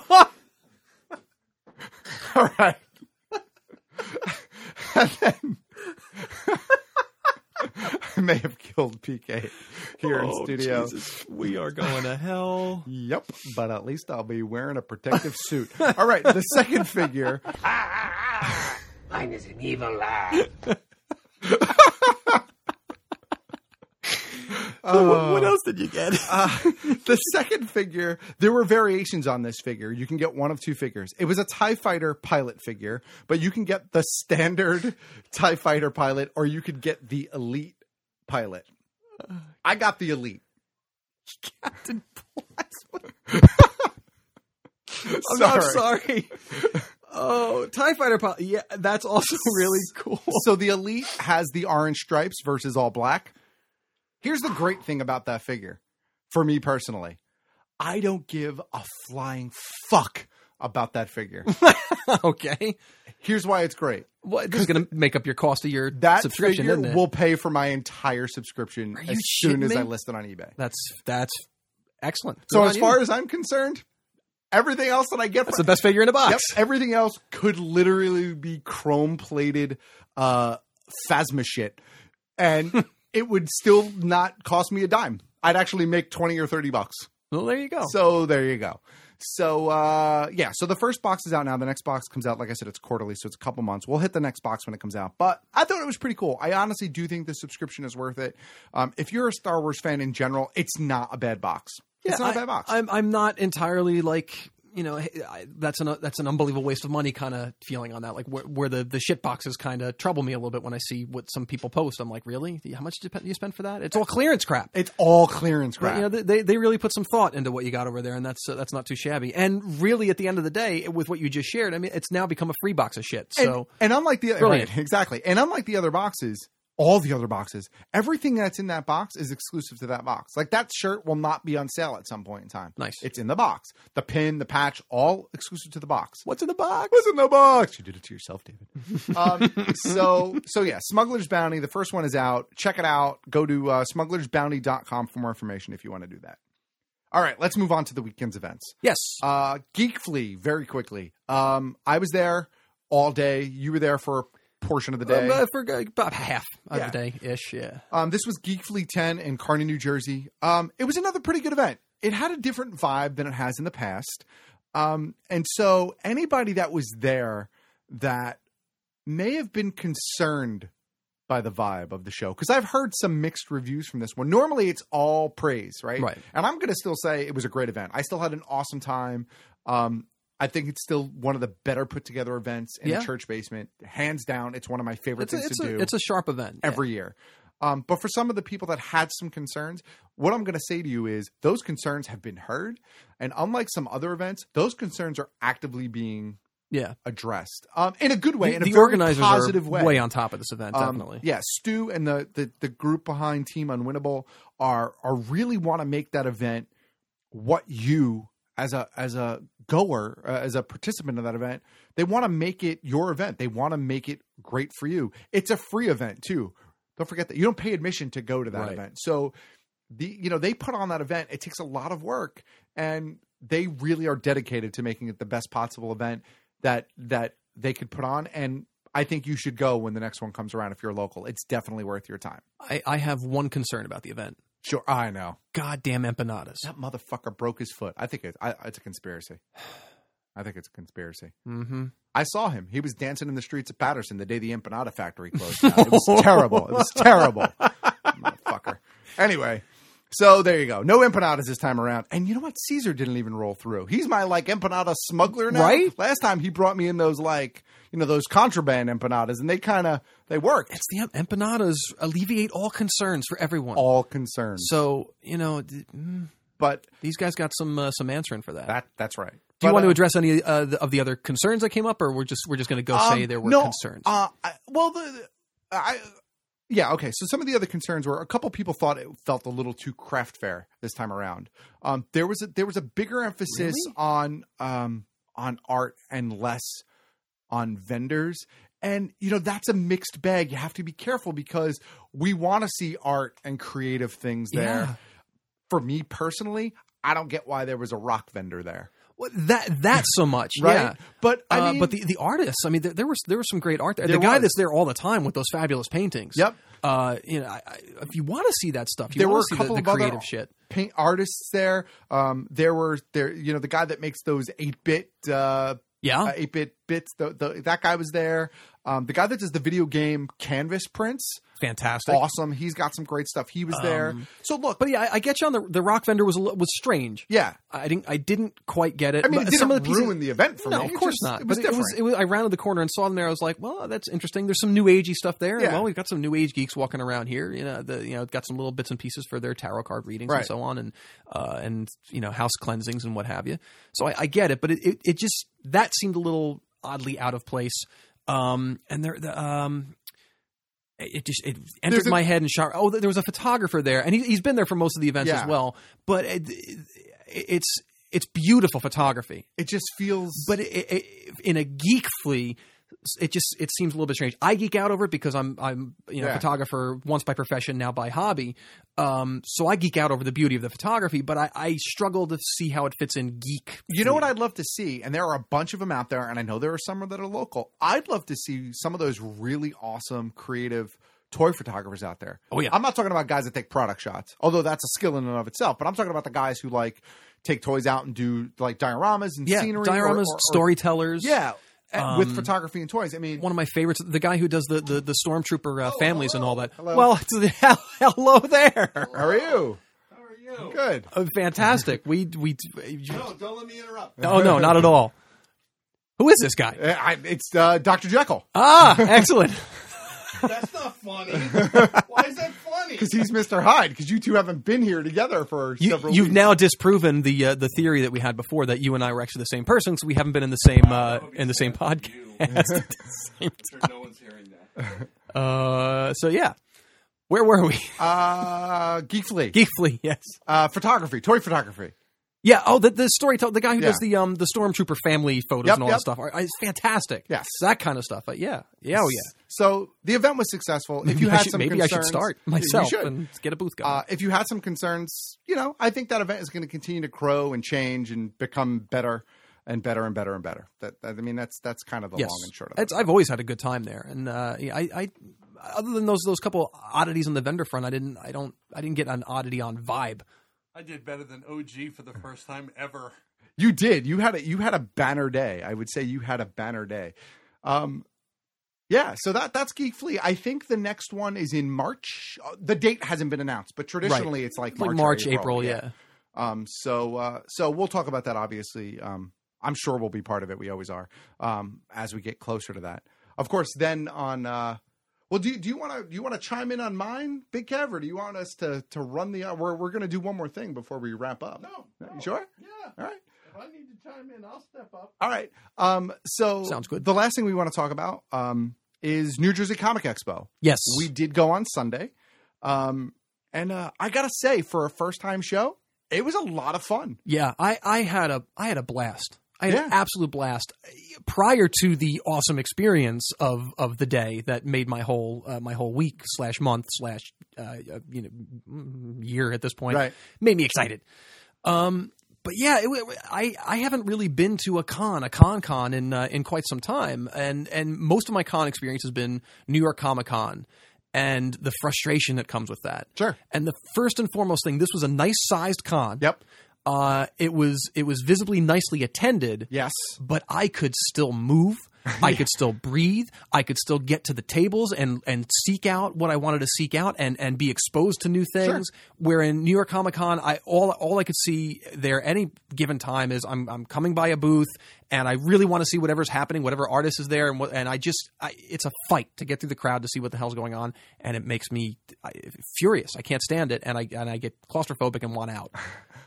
[SPEAKER 6] All right. And then I may have killed P K here in
[SPEAKER 14] Oh,
[SPEAKER 6] studio.
[SPEAKER 14] Jesus. We are going to hell.
[SPEAKER 6] Yep, but at least I'll be wearing a protective suit. All right, the second figure.
[SPEAKER 19] Mine is an evil laugh.
[SPEAKER 14] So what, what else did you get?
[SPEAKER 6] uh, the second figure, there were variations on this figure. You can get one of two figures. It was a TIE Fighter pilot figure, but you can get the standard TIE Fighter pilot, or you could get the elite pilot. I got the elite.
[SPEAKER 14] Captain Plasma.
[SPEAKER 6] I'm
[SPEAKER 14] not sorry. Oh, TIE Fighter pilot. Yeah, that's also really cool.
[SPEAKER 6] So the elite has the orange stripes versus all black. Here's the great thing about that figure, for me personally. I don't give a flying fuck about that figure.
[SPEAKER 14] Okay.
[SPEAKER 6] Here's why it's great.
[SPEAKER 14] Well, this is going to make up your cost of your
[SPEAKER 6] That
[SPEAKER 14] subscription,
[SPEAKER 6] figure
[SPEAKER 14] isn't it?
[SPEAKER 6] will pay for my entire subscription
[SPEAKER 14] Are
[SPEAKER 6] as
[SPEAKER 14] you
[SPEAKER 6] soon
[SPEAKER 14] shitting
[SPEAKER 6] as
[SPEAKER 14] me?
[SPEAKER 6] I list it on eBay.
[SPEAKER 14] That's that's excellent.
[SPEAKER 6] So
[SPEAKER 14] Good
[SPEAKER 6] as
[SPEAKER 14] on
[SPEAKER 6] far
[SPEAKER 14] you.
[SPEAKER 6] as I'm concerned, everything else that I get,
[SPEAKER 14] That's
[SPEAKER 6] from,
[SPEAKER 14] the best figure in the box.
[SPEAKER 6] Yep, everything else could literally be chrome plated uh, Phasma shit, and it would still not cost me a dime. I'd actually make twenty or thirty bucks.
[SPEAKER 14] Well, there you go.
[SPEAKER 6] So there you go. So uh, yeah, so the first box is out now. The next box comes out, like I said, it's quarterly, so it's a couple months. We'll hit the next box when it comes out. But I thought it was pretty cool. I honestly do think the subscription is worth it. Um, if you're a Star Wars fan in general, it's not a bad box.
[SPEAKER 14] Yeah,
[SPEAKER 6] it's not
[SPEAKER 14] I,
[SPEAKER 6] a bad box.
[SPEAKER 14] I'm I'm not entirely like, you know, I, that's an that's an unbelievable waste of money kind of feeling on that. Like where, where the, the shit boxes kind of trouble me a little bit when I see what some people post. I'm like, really? How much did you spend for that? It's all clearance crap.
[SPEAKER 6] It's all clearance crap.
[SPEAKER 14] But, you know, they they really put some thought into what you got over there, and that's uh, that's not too shabby. And really, at the end of the day, with what you just shared, I mean, it's now become a free box of shit. So
[SPEAKER 6] and, and unlike the
[SPEAKER 14] Brilliant.
[SPEAKER 6] right, exactly, and unlike the other boxes, all the other boxes, everything that's in that box is exclusive to that box. Like that shirt will not be on sale at some point in time.
[SPEAKER 14] Nice.
[SPEAKER 6] It's in the box. The pin, the patch, all exclusive to the box.
[SPEAKER 14] What's in the box?
[SPEAKER 6] What's in the box? You did it to yourself, David. um, so, so yeah, Smuggler's Bounty. The first one is out. Check it out. Go to uh, smugglers bounty dot com for more information if you want to do that. All right, let's move on to the weekend's events.
[SPEAKER 14] Yes.
[SPEAKER 6] Uh, Geek Flea, very quickly. Um, I was there all day. You were there for a portion of the day.
[SPEAKER 14] Um, uh, for about half of
[SPEAKER 6] Yeah.
[SPEAKER 14] the day ish. Yeah.
[SPEAKER 6] Um, this was Geek Flea ten in Kearney, New Jersey. Um, it was another pretty good event. It had a different vibe than it has in the past. Um, and so anybody that was there that may have been concerned by the vibe of the show, because I've heard some mixed reviews from this one. Normally it's all praise, right?
[SPEAKER 14] Right.
[SPEAKER 6] And I'm going to still say it was a great event. I still had an awesome time. Um, I think it's still one of the better put together events in
[SPEAKER 14] Yeah.
[SPEAKER 6] a church basement. Hands down, it's one of my favorite
[SPEAKER 14] It's a,
[SPEAKER 6] things
[SPEAKER 14] it's,
[SPEAKER 6] to
[SPEAKER 14] a,
[SPEAKER 6] do
[SPEAKER 14] it's a sharp event.
[SPEAKER 6] every year. Um, but for some of the people that had some concerns, what I'm going to say to you is those concerns have been heard. And unlike some other events, those concerns are actively being
[SPEAKER 14] Yeah.
[SPEAKER 6] addressed um, in a good way,
[SPEAKER 14] The,
[SPEAKER 6] in a
[SPEAKER 14] the
[SPEAKER 6] very
[SPEAKER 14] organizers
[SPEAKER 6] positive
[SPEAKER 14] are
[SPEAKER 6] way.
[SPEAKER 14] way on top of this event,
[SPEAKER 6] Um,
[SPEAKER 14] definitely.
[SPEAKER 6] Yeah, Stu and the, the the group behind Team Unwinnable are are really want to make that event what you as a as a goer, uh, as a participant of that event, they want to make it your event. They want to make it great for you. It's a free event too. Don't forget that you don't pay admission to go to that
[SPEAKER 14] Right.
[SPEAKER 6] event. So the you know they put on that event. It takes a lot of work, and they really are dedicated to making it the best possible event that that they could put on. And I think you should go when the next one comes around if you're local. It's definitely worth your time.
[SPEAKER 14] I, I have one concern about the event.
[SPEAKER 6] Sure, I know.
[SPEAKER 14] Goddamn empanadas.
[SPEAKER 6] That motherfucker broke his foot. I think it, I, it's a conspiracy. I think it's a conspiracy.
[SPEAKER 14] Mm-hmm.
[SPEAKER 6] I saw him. He was dancing in the streets of Patterson the day the empanada factory closed down. It was terrible. It was terrible. Motherfucker. Anyway, so there you go. No empanadas this time around. And you know what? Caesar didn't even roll through. He's my, like, empanada smuggler now.
[SPEAKER 14] Right?
[SPEAKER 6] Last time he brought me in those, like, you know, those contraband empanadas, and they kind of, they worked.
[SPEAKER 14] It's the empanadas alleviate all concerns for everyone.
[SPEAKER 6] All concerns.
[SPEAKER 14] So, you know, d- mm,
[SPEAKER 6] but
[SPEAKER 14] these guys got some uh, some answering for that.
[SPEAKER 6] That That's right.
[SPEAKER 14] Do you
[SPEAKER 6] But,
[SPEAKER 14] want
[SPEAKER 6] uh,
[SPEAKER 14] to address any uh, the- of the other concerns that came up, or we're just we're just going to go
[SPEAKER 6] Um,
[SPEAKER 14] say there were
[SPEAKER 6] no,
[SPEAKER 14] concerns?
[SPEAKER 6] Uh, I, well, the, I, yeah, okay. So some of the other concerns were a couple people thought it felt a little too craft fair this time around. Um, there was a, there was a bigger emphasis
[SPEAKER 14] Really?
[SPEAKER 6] on um, on art and less on vendors. And, you know, that's a mixed bag. You have to be careful because we want to see art and creative things there.
[SPEAKER 14] Yeah.
[SPEAKER 6] For me personally, I don't get why there was a rock vendor there.
[SPEAKER 14] Well, that that so much,
[SPEAKER 6] Right?
[SPEAKER 14] yeah.
[SPEAKER 6] But, I
[SPEAKER 14] uh,
[SPEAKER 6] mean-
[SPEAKER 14] but the, the artists, I mean, there, there was there was some great art there.
[SPEAKER 6] There
[SPEAKER 14] the guy
[SPEAKER 6] was.
[SPEAKER 14] that's there all the time with those fabulous paintings.
[SPEAKER 6] Yep.
[SPEAKER 14] Uh, you know, I, I, if you want to see that stuff, you
[SPEAKER 6] There were
[SPEAKER 14] want
[SPEAKER 6] a
[SPEAKER 14] to see
[SPEAKER 6] couple
[SPEAKER 14] the, the
[SPEAKER 6] of other
[SPEAKER 14] creative shit.
[SPEAKER 6] paint artists there. Um, there were there, you know, the guy that makes those eight bit, uh,
[SPEAKER 14] Yeah.
[SPEAKER 6] uh, eight bit bits. The, the that guy was there. Um, the guy that does the video game canvas prints,
[SPEAKER 14] Fantastic.
[SPEAKER 6] awesome. He's got some great stuff. He was there.
[SPEAKER 14] Um,
[SPEAKER 6] So look,
[SPEAKER 14] But yeah, I, I get you on the the rock vendor was a, li- was strange.
[SPEAKER 6] yeah.
[SPEAKER 14] I didn't I didn't quite get it.
[SPEAKER 6] I mean,
[SPEAKER 14] But
[SPEAKER 6] it
[SPEAKER 14] some
[SPEAKER 6] didn't
[SPEAKER 14] of the pieces,
[SPEAKER 6] ruin the event for
[SPEAKER 14] no,
[SPEAKER 6] me.
[SPEAKER 14] of
[SPEAKER 6] It
[SPEAKER 14] course
[SPEAKER 6] just-
[SPEAKER 14] not.
[SPEAKER 6] it was
[SPEAKER 14] but it was,
[SPEAKER 6] different.
[SPEAKER 14] it was. I rounded the corner and saw them there. I was like, well, that's interesting. There's some new agey stuff there.
[SPEAKER 6] Yeah.
[SPEAKER 14] Well, we've got some new age geeks walking around here. You know, the you know got some little bits and pieces for their tarot card readings
[SPEAKER 6] Right.
[SPEAKER 14] and so on, and uh, and you know house cleansings and what have you. So I, I get it, but it, it it just that seemed a little oddly out of place. Um, and there the um. It just it entered
[SPEAKER 6] There's a-
[SPEAKER 14] my head and shot. Oh, there was a photographer there, and he, he's been there for most of the events
[SPEAKER 6] Yeah.
[SPEAKER 14] as well. But it, it, it's it's beautiful photography.
[SPEAKER 6] It just feels.
[SPEAKER 14] But it, it, in a geek flea, it just it seems a little bit strange. I geek out over it because I'm I'm you know
[SPEAKER 6] Yeah.
[SPEAKER 14] a photographer once by profession, now by hobby. Um, so I geek out over the beauty of the photography, but I, I struggle to see how it fits in geek.
[SPEAKER 6] You know what I'd love to see, and there are a bunch of them out there, and I know there are some that are local. I'd love to see some of those really awesome, creative toy photographers out there.
[SPEAKER 14] Oh, yeah.
[SPEAKER 6] I'm not talking about guys that take product shots, although that's a skill in and of itself. But I'm talking about the guys who like take toys out and do like dioramas and
[SPEAKER 14] Yeah,
[SPEAKER 6] scenery,
[SPEAKER 14] dioramas,
[SPEAKER 6] or- or- or-
[SPEAKER 14] storytellers.
[SPEAKER 6] yeah,
[SPEAKER 14] Um,
[SPEAKER 6] with photography and toys. I mean,
[SPEAKER 14] One of my favorites, the guy who does the the, the stormtrooper uh, families and all that.
[SPEAKER 6] Hello.
[SPEAKER 14] Well, hello there.
[SPEAKER 6] How are you? How are you? Good.
[SPEAKER 14] Uh, fantastic. We we.
[SPEAKER 6] No, don't let me interrupt.
[SPEAKER 14] Oh no, not at all. Who is this guy?
[SPEAKER 6] Uh, I, it's uh, Doctor Jekyll.
[SPEAKER 14] Ah, excellent.
[SPEAKER 13] That's not funny. Why is that funny?
[SPEAKER 6] Because he's Mister Hyde. Because you two haven't been here together for
[SPEAKER 14] You,
[SPEAKER 6] several
[SPEAKER 14] you've
[SPEAKER 6] weeks.
[SPEAKER 14] now disproven the uh, the theory that we had before that you and I were actually the same person, so we haven't been in the same uh, in the same podcast. at the same
[SPEAKER 3] Sure no one's hearing that.
[SPEAKER 14] Uh, so yeah, where were we?
[SPEAKER 6] Uh, Geek Flea.
[SPEAKER 14] Geek Flea, yes.
[SPEAKER 6] Uh, photography, toy photography.
[SPEAKER 14] Yeah. Oh, the the storyteller, the guy who
[SPEAKER 6] Yeah.
[SPEAKER 14] does the um the stormtrooper family photos
[SPEAKER 6] Yep,
[SPEAKER 14] and all
[SPEAKER 6] yep.
[SPEAKER 14] that stuff. are- Is fantastic.
[SPEAKER 6] Yes.
[SPEAKER 14] that kind of stuff. Uh, yeah. Yeah. Oh yeah.
[SPEAKER 6] So the event was successful. If
[SPEAKER 14] Maybe
[SPEAKER 6] you
[SPEAKER 14] I
[SPEAKER 6] had
[SPEAKER 14] should-
[SPEAKER 6] some
[SPEAKER 14] maybe I should
[SPEAKER 6] concerns,
[SPEAKER 14] start
[SPEAKER 6] you
[SPEAKER 14] myself
[SPEAKER 6] should.
[SPEAKER 14] and get a booth going.
[SPEAKER 6] Uh, if you had some concerns, you know, I think that event is going to continue to grow and change and become better and better and better and better. That, that I mean, that's that's kind of the
[SPEAKER 14] yes.
[SPEAKER 6] long and short of it.
[SPEAKER 14] It's, I've always had a good time there, and uh, yeah, I, I other than those those couple oddities on the vendor front, I didn't I don't I didn't get an oddity on vibe.
[SPEAKER 3] I did better than O G for the first time ever.
[SPEAKER 6] You did. You had a you had a banner day. I would say you had a banner day. Um, yeah. So that that's Geek Flea. I think the next one is in March. Uh, the date hasn't been announced, but traditionally
[SPEAKER 14] Right.
[SPEAKER 6] it's like
[SPEAKER 14] Like
[SPEAKER 6] March, or
[SPEAKER 14] March,
[SPEAKER 6] April,
[SPEAKER 14] April, yeah.
[SPEAKER 6] Um. So uh. So we'll talk about that. Obviously. Um. I'm sure we'll be part of it. We always are. Um. As we get closer to that, of course. Then on. Uh. Well, do you, do you want to do you want to chime in on mine, Big Kev, or do you want us to to run the? Uh, we're we're going to do one more thing before we wrap up.
[SPEAKER 13] No, no.
[SPEAKER 6] You sure?
[SPEAKER 13] Yeah.
[SPEAKER 6] All right.
[SPEAKER 13] If I need to chime in, I'll step up.
[SPEAKER 6] All right. Um, so
[SPEAKER 14] Sounds good.
[SPEAKER 6] The last thing we want to talk about um, is New Jersey Comic Expo.
[SPEAKER 14] Yes.
[SPEAKER 6] We did go on Sunday. Um, and uh, I got to say, for a first time show, it was a lot of fun.
[SPEAKER 14] Yeah, I, I had a I had a blast. I had
[SPEAKER 6] Yeah.
[SPEAKER 14] an absolute blast. Prior to the awesome experience of, of the day that made my whole uh, my whole week slash month slash uh, you know year at this point,
[SPEAKER 6] Right.
[SPEAKER 14] made me excited. Um, but yeah, it, it, I I haven't really been to a con, a con con in uh, in quite some time, and and most of my con experience has been New York Comic Con. And the frustration that comes with that.
[SPEAKER 6] Sure.
[SPEAKER 14] And the first and foremost thing, this was a nice sized con.
[SPEAKER 6] Yep.
[SPEAKER 14] Uh, it was it was visibly nicely attended.
[SPEAKER 6] Yes.
[SPEAKER 14] But I could still move. I could still breathe. I could still get to the tables and, and seek out what I wanted to seek out and, and be exposed to new things. Sure. Where in New York Comic Con, I all all I could see there any given time is I'm I'm coming by a booth and I really want to see whatever's happening, whatever artist is there, and what, and I just I, it's a fight to get through the crowd to see what the hell's going on, and it makes me I, furious. I can't stand it, and I and I get claustrophobic and want out.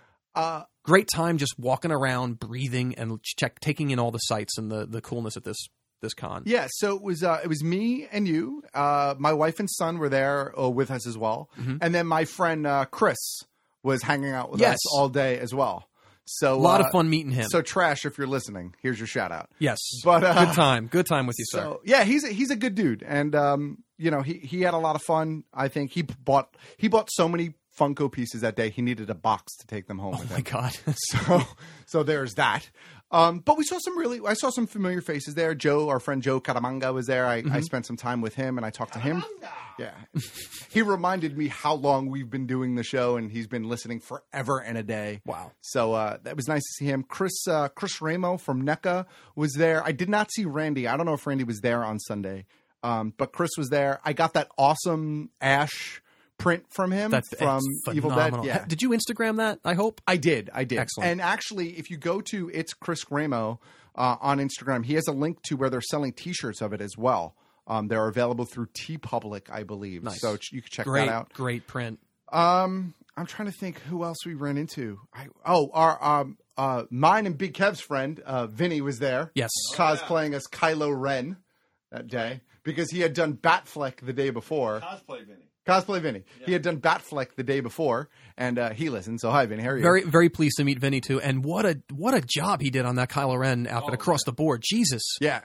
[SPEAKER 6] Uh,
[SPEAKER 14] Great time just walking around, breathing, and check taking in all the sights and the, the coolness at this this con.
[SPEAKER 6] Yeah, so it was uh, it was me and you. Uh, my wife and son were there uh, with us as well,
[SPEAKER 14] mm-hmm.
[SPEAKER 6] and then my friend uh, Chris was hanging out with
[SPEAKER 14] yes.
[SPEAKER 6] us all day as well. So
[SPEAKER 14] a lot
[SPEAKER 6] uh,
[SPEAKER 14] of fun meeting him.
[SPEAKER 6] So Trash, if you're listening, here's your shout out.
[SPEAKER 14] Yes,
[SPEAKER 6] but uh,
[SPEAKER 14] good time, good time with you,
[SPEAKER 6] so,
[SPEAKER 14] sir.
[SPEAKER 6] Yeah, he's a, he's a good dude, and um, you know he he had a lot of fun. I think he bought he bought so many Funko pieces that day. He needed a box to take them home.
[SPEAKER 14] Oh
[SPEAKER 6] with
[SPEAKER 14] my
[SPEAKER 6] him.
[SPEAKER 14] god!
[SPEAKER 6] so so there's that. Um, but we saw some really I saw some familiar faces there. Joe, our friend Joe Caramanga was there. I, mm-hmm. I spent some time with him and I talked to him. Yeah, he reminded me how long we've been doing the show, and he's been listening forever and a day.
[SPEAKER 14] Wow!
[SPEAKER 6] So uh, that was nice to see him. Chris uh, Chris Ramo from N E C A was there. I did not see Randy. I don't know if Randy was there on Sunday, um, but Chris was there. I got that awesome Ash print from him
[SPEAKER 14] That's
[SPEAKER 6] from Evil Dead. Yeah.
[SPEAKER 14] Did you Instagram that? I hope
[SPEAKER 6] I did. I did.
[SPEAKER 14] Excellent.
[SPEAKER 6] And actually, if you go to It's Chris Ramo uh, on Instagram, he has a link to where they're selling T-shirts of it as well. Um, they're available through TeePublic, I believe.
[SPEAKER 14] Nice.
[SPEAKER 6] So you can check
[SPEAKER 14] great,
[SPEAKER 6] that out.
[SPEAKER 14] Great print.
[SPEAKER 6] Um, I'm trying to think who else we ran into. I, oh, our um, uh, mine and Big Kev's friend uh, Vinny was there.
[SPEAKER 14] Yes,
[SPEAKER 6] cosplaying oh, yeah. as Kylo Ren that day because he had done Batfleck the day before.
[SPEAKER 13] Cosplay Vinny.
[SPEAKER 6] Cosplay Vinny.
[SPEAKER 13] Yeah.
[SPEAKER 6] He had done Batfleck the day before, and uh, he listened. So hi, Vinny. How are you?
[SPEAKER 14] Very, very pleased to meet Vinny too. And what a what a job he did on that Kylo Ren outfit
[SPEAKER 3] oh,
[SPEAKER 14] across
[SPEAKER 3] yeah.
[SPEAKER 14] the board. Jesus.
[SPEAKER 6] Yeah.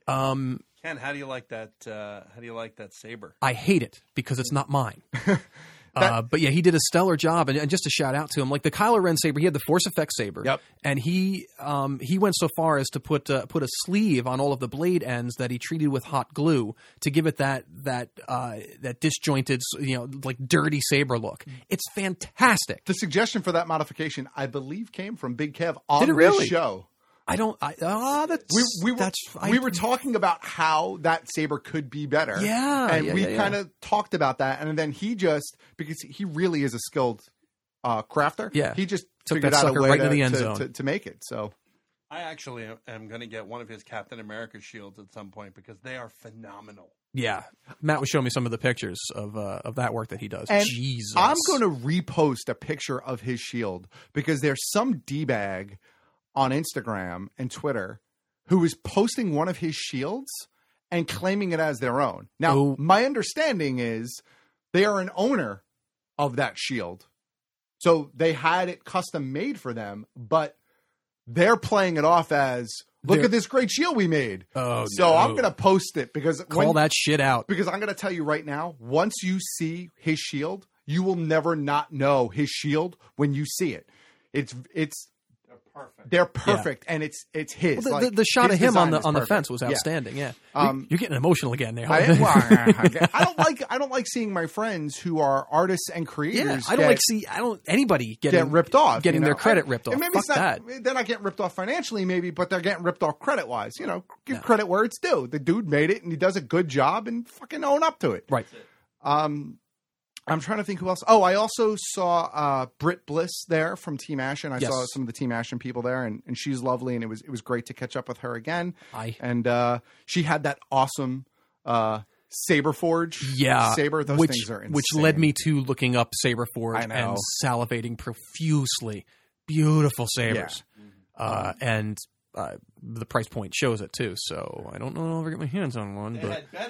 [SPEAKER 14] Um,
[SPEAKER 3] Ken, how do you like that? Uh, how do you like that saber?
[SPEAKER 14] I hate it because it's not mine. That, uh, but yeah, he did a stellar job, and, and just a shout out to him. Like the Kylo Ren saber, he had the Force Effects saber,
[SPEAKER 6] yep.
[SPEAKER 14] and he um, he went so far as to put uh, put a sleeve on all of the blade ends that he treated with hot glue to give it that that uh, that disjointed, you know, like dirty saber look. It's fantastic.
[SPEAKER 6] The suggestion for that modification, I believe, came from Big Kev on
[SPEAKER 14] did it really?
[SPEAKER 6] this show.
[SPEAKER 14] I don't. I, oh, that's
[SPEAKER 6] we, we were
[SPEAKER 14] that's,
[SPEAKER 6] we
[SPEAKER 14] I,
[SPEAKER 6] were talking about how that saber could be better.
[SPEAKER 14] Yeah,
[SPEAKER 6] and
[SPEAKER 14] yeah,
[SPEAKER 6] we
[SPEAKER 14] yeah,
[SPEAKER 6] kind
[SPEAKER 14] yeah.
[SPEAKER 6] of talked about that, and then he just because he really is a skilled uh, crafter.
[SPEAKER 14] Yeah,
[SPEAKER 6] he just
[SPEAKER 14] took
[SPEAKER 6] figured
[SPEAKER 14] that
[SPEAKER 6] out a
[SPEAKER 14] sucker
[SPEAKER 6] way
[SPEAKER 14] right
[SPEAKER 6] to,
[SPEAKER 14] into the end
[SPEAKER 6] to,
[SPEAKER 14] zone
[SPEAKER 6] to, to make it. So
[SPEAKER 3] I actually am going to get one of his Captain America shields at some point because they are phenomenal.
[SPEAKER 14] Yeah, Matt was showing me some of the pictures of uh, of that work that he does.
[SPEAKER 6] And
[SPEAKER 14] Jesus,
[SPEAKER 6] I'm going to repost a picture of his shield because there's some d-bag on Instagram and Twitter who is posting one of his shields and claiming it as their own. Now,
[SPEAKER 14] oh.
[SPEAKER 6] my understanding is they are an owner of that shield. So they had it custom made for them, but they're playing it off as, look they're... at this great shield we made.
[SPEAKER 14] Oh,
[SPEAKER 6] so
[SPEAKER 14] no.
[SPEAKER 6] I'm going to post it because
[SPEAKER 14] call
[SPEAKER 6] when,
[SPEAKER 14] that shit out.
[SPEAKER 6] Because I'm going to tell you right now, once you see his shield, you will never not know his shield when you see it. It's, it's, Perfect. They're perfect, yeah. and it's it's his.
[SPEAKER 14] Well, the,
[SPEAKER 6] like,
[SPEAKER 14] the, the shot of him on the on
[SPEAKER 6] perfect.
[SPEAKER 14] the fence was outstanding. Yeah,
[SPEAKER 6] yeah. Um,
[SPEAKER 14] you're, you're getting emotional again there.
[SPEAKER 6] I, well, I, I don't like I don't like seeing my friends who are artists and creators.
[SPEAKER 14] Yeah, I don't
[SPEAKER 6] get,
[SPEAKER 14] like see I don't anybody getting
[SPEAKER 6] get ripped off,
[SPEAKER 14] getting
[SPEAKER 6] you know?
[SPEAKER 14] their credit
[SPEAKER 6] I,
[SPEAKER 14] ripped off.
[SPEAKER 6] Maybe
[SPEAKER 14] Fuck
[SPEAKER 6] it's not,
[SPEAKER 14] that.
[SPEAKER 6] They're not getting ripped off financially, maybe, but they're getting ripped off credit wise. You know, give
[SPEAKER 14] no.
[SPEAKER 6] credit where it's due. The dude made it, and he does a good job, and fucking own up to it.
[SPEAKER 14] Right.
[SPEAKER 6] Um. I'm trying to think who else. Oh, I also saw uh, Britt Bliss there from Team Ashen. I
[SPEAKER 14] yes.
[SPEAKER 6] saw some of the Team Ashen people there, and, and she's lovely, and it was it was great to catch up with her again.
[SPEAKER 14] Aye.
[SPEAKER 6] And uh, she had that awesome uh, Saberforge
[SPEAKER 14] yeah,
[SPEAKER 6] saber. Those
[SPEAKER 14] which,
[SPEAKER 6] things are insane.
[SPEAKER 14] Which led me to looking up Saberforge
[SPEAKER 6] I know.
[SPEAKER 14] and salivating profusely. Beautiful sabers.
[SPEAKER 6] Yeah.
[SPEAKER 14] Uh, and uh, the price point shows it too. So I don't know if I'll ever get my hands on one.
[SPEAKER 13] They
[SPEAKER 14] but
[SPEAKER 13] had better be.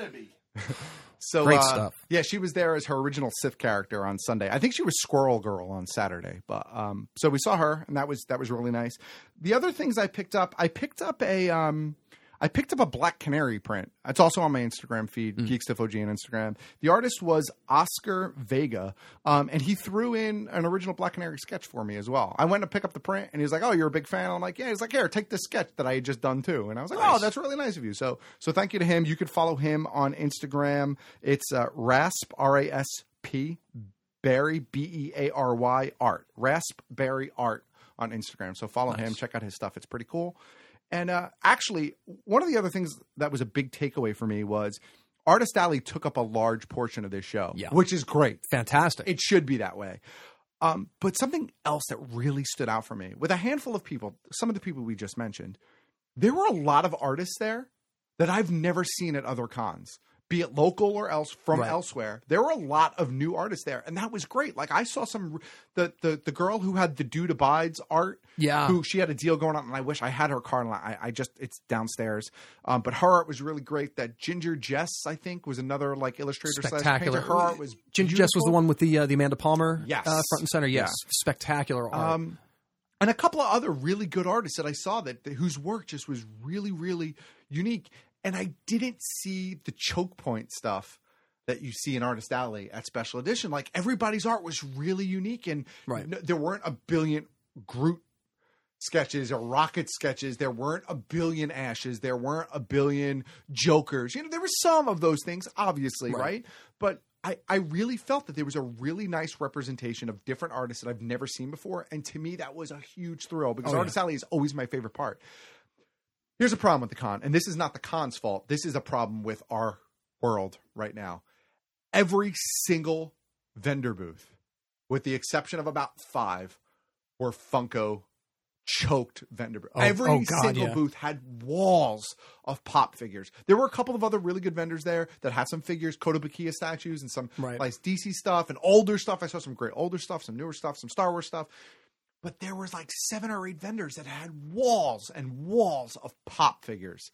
[SPEAKER 6] So
[SPEAKER 14] Great
[SPEAKER 6] uh,
[SPEAKER 14] stuff.
[SPEAKER 6] Yeah, she was there as her original Sith character on Sunday. I think she was Squirrel Girl on Saturday, but um, so we saw her, and that was that was really nice. The other things I picked up, I picked up a um, I picked up a Black Canary print. It's also on my Instagram feed, mm. Geek Stuff O G on Instagram. The artist was Oscar Vega, um, and he threw in an original Black Canary sketch for me as well. I went to pick up the print, and he was like, "Oh, you're a big fan?" I'm like, "Yeah." He's like, "Here, take this sketch that I had just done too." And I was like, nice. "Oh, that's really nice of you." So, so thank you to him. You could follow him on Instagram. It's uh, Rasp R A S P Barry B E A R Y Art Rasp Barry Art on Instagram. So follow nice. him. Check out his stuff. It's pretty cool. And uh, actually, one of the other things that was a big takeaway for me was Artist Alley took up a large portion of this show,
[SPEAKER 14] yeah.
[SPEAKER 6] which is great.
[SPEAKER 14] Fantastic.
[SPEAKER 6] It should be that way. Um, but something else that really stood out for me, with a handful of people, some of the people we just mentioned, there were a lot of artists there that I've never seen at other cons. Be it local or else from right. elsewhere, there were a lot of new artists there, and that was great. Like I saw some the the the girl who had the Dude Abides art,
[SPEAKER 14] yeah,
[SPEAKER 6] who she had a deal going on, and I wish I had her card. I, I just it's downstairs, um, but her art was really great. That Ginger Jess, I think, was another like illustrator
[SPEAKER 14] spectacular.
[SPEAKER 6] Slash painter. Her art was
[SPEAKER 14] Ginger
[SPEAKER 6] beautiful.
[SPEAKER 14] Jess was the one with the uh, the Amanda Palmer,
[SPEAKER 6] yes,
[SPEAKER 14] uh, front and center. Yes, yeah. Spectacular art.
[SPEAKER 6] Um, and a couple of other really good artists that I saw that, that whose work just was really really unique. And I didn't see the choke point stuff that you see in Artist Alley at Special Edition. Like everybody's art was really unique, and
[SPEAKER 14] right.
[SPEAKER 6] n- there weren't a billion Groot sketches or Rocket sketches. There weren't a billion Ashes. There weren't a billion Jokers. You know, there were some of those things, obviously, right? right? But I, I really felt that there was a really nice representation of different artists that I've never seen before. And to me, that was a huge thrill because
[SPEAKER 14] oh,
[SPEAKER 6] Artist
[SPEAKER 14] yeah.
[SPEAKER 6] Alley is always my favorite part. Here's a problem with the con, and this is not the con's fault. This is a problem with our world right now. Every single vendor booth, with the exception of about five, were Funko choked vendor booths.
[SPEAKER 14] Oh,
[SPEAKER 6] Every
[SPEAKER 14] oh God,
[SPEAKER 6] single
[SPEAKER 14] yeah.
[SPEAKER 6] booth had walls of pop figures. There were a couple of other really good vendors there that had some figures, Kotobukiya statues, and some
[SPEAKER 14] right.
[SPEAKER 6] like D C stuff and older stuff. I saw some great older stuff, some newer stuff, some Star Wars stuff. But there was like seven or eight vendors that had walls and walls of pop figures.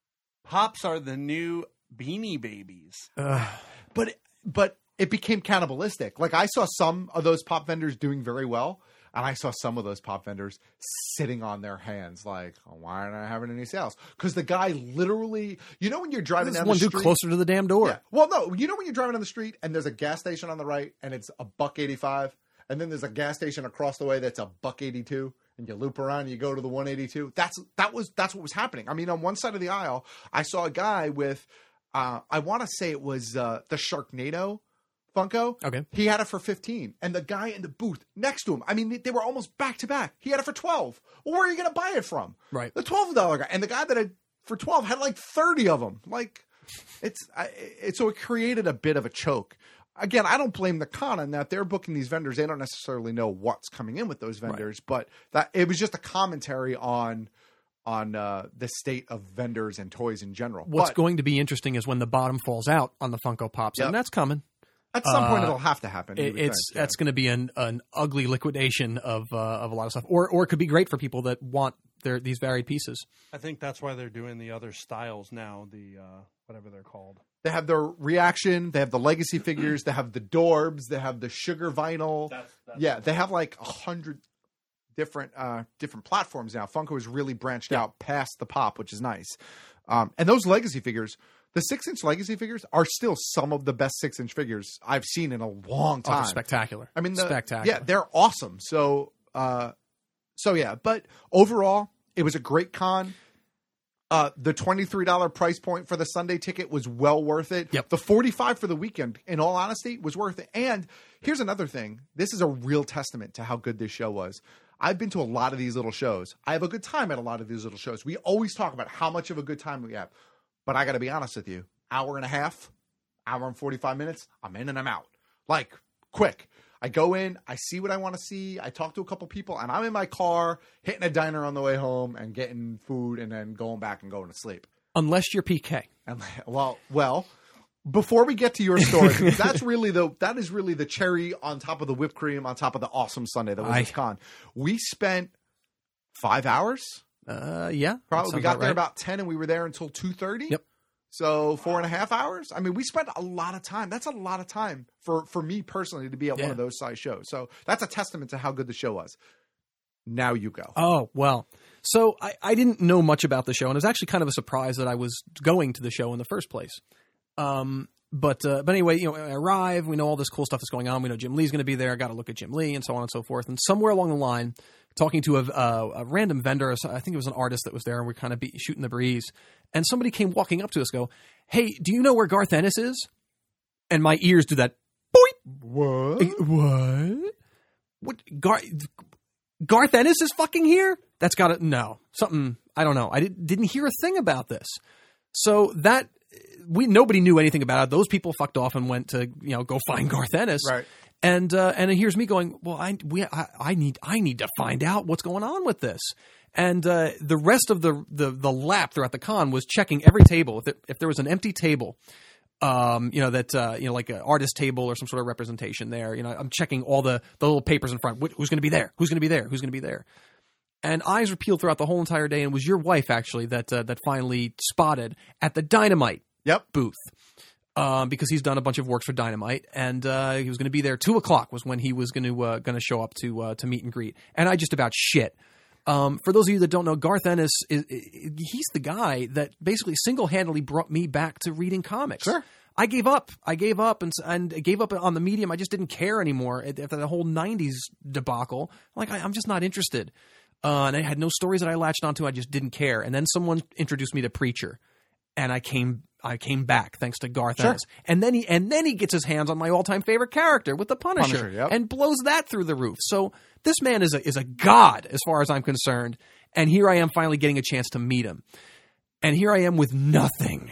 [SPEAKER 3] Pops are the new Beanie Babies.
[SPEAKER 6] Uh, but but it became cannibalistic. Like I saw some of those pop vendors doing very well, and I saw some of those pop vendors sitting on their hands like, oh, why aren't I having any sales? Because the guy literally, you know when you're driving
[SPEAKER 14] There's
[SPEAKER 6] down
[SPEAKER 14] one
[SPEAKER 6] the
[SPEAKER 14] dude
[SPEAKER 6] street.
[SPEAKER 14] closer to the damn door.
[SPEAKER 6] Yeah. Well, no, you know when you're driving down the street and there's a gas station on the right and it's a buck eighty-five? And then there's a gas station across the way that's a buck eighty-two, and you loop around and you go to the one eighty-two. That's that was that's what was happening. I mean, on one side of the aisle, I saw a guy with, uh, I want to say it was uh, the Sharknado Funko.
[SPEAKER 14] Okay,
[SPEAKER 6] he had it for fifteen, and the guy in the booth next to him, I mean, they, they were almost back to back. He had it for twelve. Well, where are you going to buy it from?
[SPEAKER 14] Right,
[SPEAKER 6] the twelve dollar guy, and the guy that had for twelve had like thirty of them. Like, it's I, it so it created a bit of a choke. Again, I don't blame the con on that. They're booking these vendors. They don't necessarily know what's coming in with those vendors, right. but that it was just a commentary on on uh, the state of vendors and toys in general.
[SPEAKER 14] What's
[SPEAKER 6] but,
[SPEAKER 14] going to be interesting is when the bottom falls out on the Funko Pops, yep. and that's coming.
[SPEAKER 6] At some
[SPEAKER 14] uh,
[SPEAKER 6] point, it'll have to happen.
[SPEAKER 14] It, it's think, yeah. That's going to be an, an ugly liquidation of uh, of a lot of stuff, or or it could be great for people that want their these varied pieces.
[SPEAKER 3] I think that's why they're doing the other styles now. The uh, whatever they're called.
[SPEAKER 6] They have their reaction. They have the legacy figures. They have the Dorbs. They have the sugar vinyl. That's, that's yeah, they have like a hundred different uh, different platforms now. Funko has really branched yeah. out past the pop, which is nice. Um, and those legacy figures, the six-inch legacy figures, are still some of the best six-inch figures I've seen in a long time.
[SPEAKER 14] Oh, spectacular!
[SPEAKER 6] I mean, the,
[SPEAKER 14] spectacular.
[SPEAKER 6] Yeah, they're awesome. So, uh, so yeah. But overall, it was a great con. Uh, the twenty-three dollars price point for the Sunday ticket was well worth it.
[SPEAKER 14] Yep.
[SPEAKER 6] The forty-five dollars for the weekend, in all honesty, was worth it. And here's another thing. This is a real testament to how good this show was. I've been to a lot of these little shows. I have a good time at a lot of these little shows. We always talk about how much of a good time we have. But I got to be honest with you. Hour and a half, hour and forty-five minutes, I'm in and I'm out. Like, quick. I go in, I see what I want to see, I talk to a couple people, and I'm in my car, hitting a diner on the way home and getting food and then going back and going to sleep.
[SPEAKER 14] Unless you're P K.
[SPEAKER 6] And, well, well, before we get to your story, because that's really the that is really the cherry on top of the whipped cream on top of the awesome Sunday that was
[SPEAKER 14] I,
[SPEAKER 6] this con. We spent five hours.
[SPEAKER 14] Uh, yeah,
[SPEAKER 6] probably. We got
[SPEAKER 14] about
[SPEAKER 6] there
[SPEAKER 14] right.
[SPEAKER 6] about ten, and we were there until two thirty.
[SPEAKER 14] Yep.
[SPEAKER 6] So four and a half hours. I mean, we spent a lot of time. That's a lot of time for, for me personally to be at
[SPEAKER 14] Yeah.
[SPEAKER 6] one of those size shows. So that's a testament to how good the show was. Now you go.
[SPEAKER 14] Oh, well. So I, I didn't know much about the show, and it was actually kind of a surprise that I was going to the show in the first place. Um, but uh, but anyway, you know, I arrive. We know all this cool stuff that's going on. We know Jim Lee's going to be there. I got to look at Jim Lee and so on and so forth. And somewhere along the line, talking to a, a, a random vendor, I think it was an artist that was there, and we're kind of be, shooting the breeze. And somebody came walking up to us, go, "Hey, do you know where Garth Ennis is?" And my ears do that. Boing.
[SPEAKER 6] What?
[SPEAKER 14] What? What? Garth? Garth Ennis is fucking here? That's got to, no, something, I don't know. I did, didn't hear a thing about this. So that, we, nobody knew anything about it. Those people fucked off and went to, you know, go find Garth Ennis.
[SPEAKER 6] Right.
[SPEAKER 14] And, uh, and here's me going, well, I, we, I, I need, I need to find out what's going on with this. And, uh, the rest of the, the, the lap throughout the con was checking every table. If, it, if there was an empty table, Um, you know, that, uh, you know, like an artist table or some sort of representation there. You know, I'm checking all the, the little papers in front. Wh- Who's going to be there? Who's going to be there? Who's going to be there? And eyes were peeled throughout the whole entire day. And it was your wife, actually, that, uh, that finally spotted at the Dynamite
[SPEAKER 6] yep.
[SPEAKER 14] booth. Um, because he's done a bunch of works for Dynamite, and, uh, he was going to be there. Two o'clock was when he was going to, uh, going to show up to, uh, to meet and greet. And I just about shit. Um, for those of you that don't know, Garth Ennis, is, is he's the guy that basically single-handedly brought me back to reading comics.
[SPEAKER 6] Sure.
[SPEAKER 14] I gave up. I gave up and and gave up on the medium. I just didn't care anymore after the whole nineties debacle. Like, I, I'm just not interested. Uh, and I had no stories that I latched onto. I just didn't care. And then someone introduced me to Preacher, and I came I came back thanks to Garth
[SPEAKER 6] Sure.
[SPEAKER 14] Ennis. And then he and then he gets his hands on my all-time favorite character with the Punisher,
[SPEAKER 6] Punisher, yep.
[SPEAKER 14] and blows that through the roof. So this man is a is a god as far as I'm concerned. And here I am finally getting a chance to meet him. And here I am with nothing.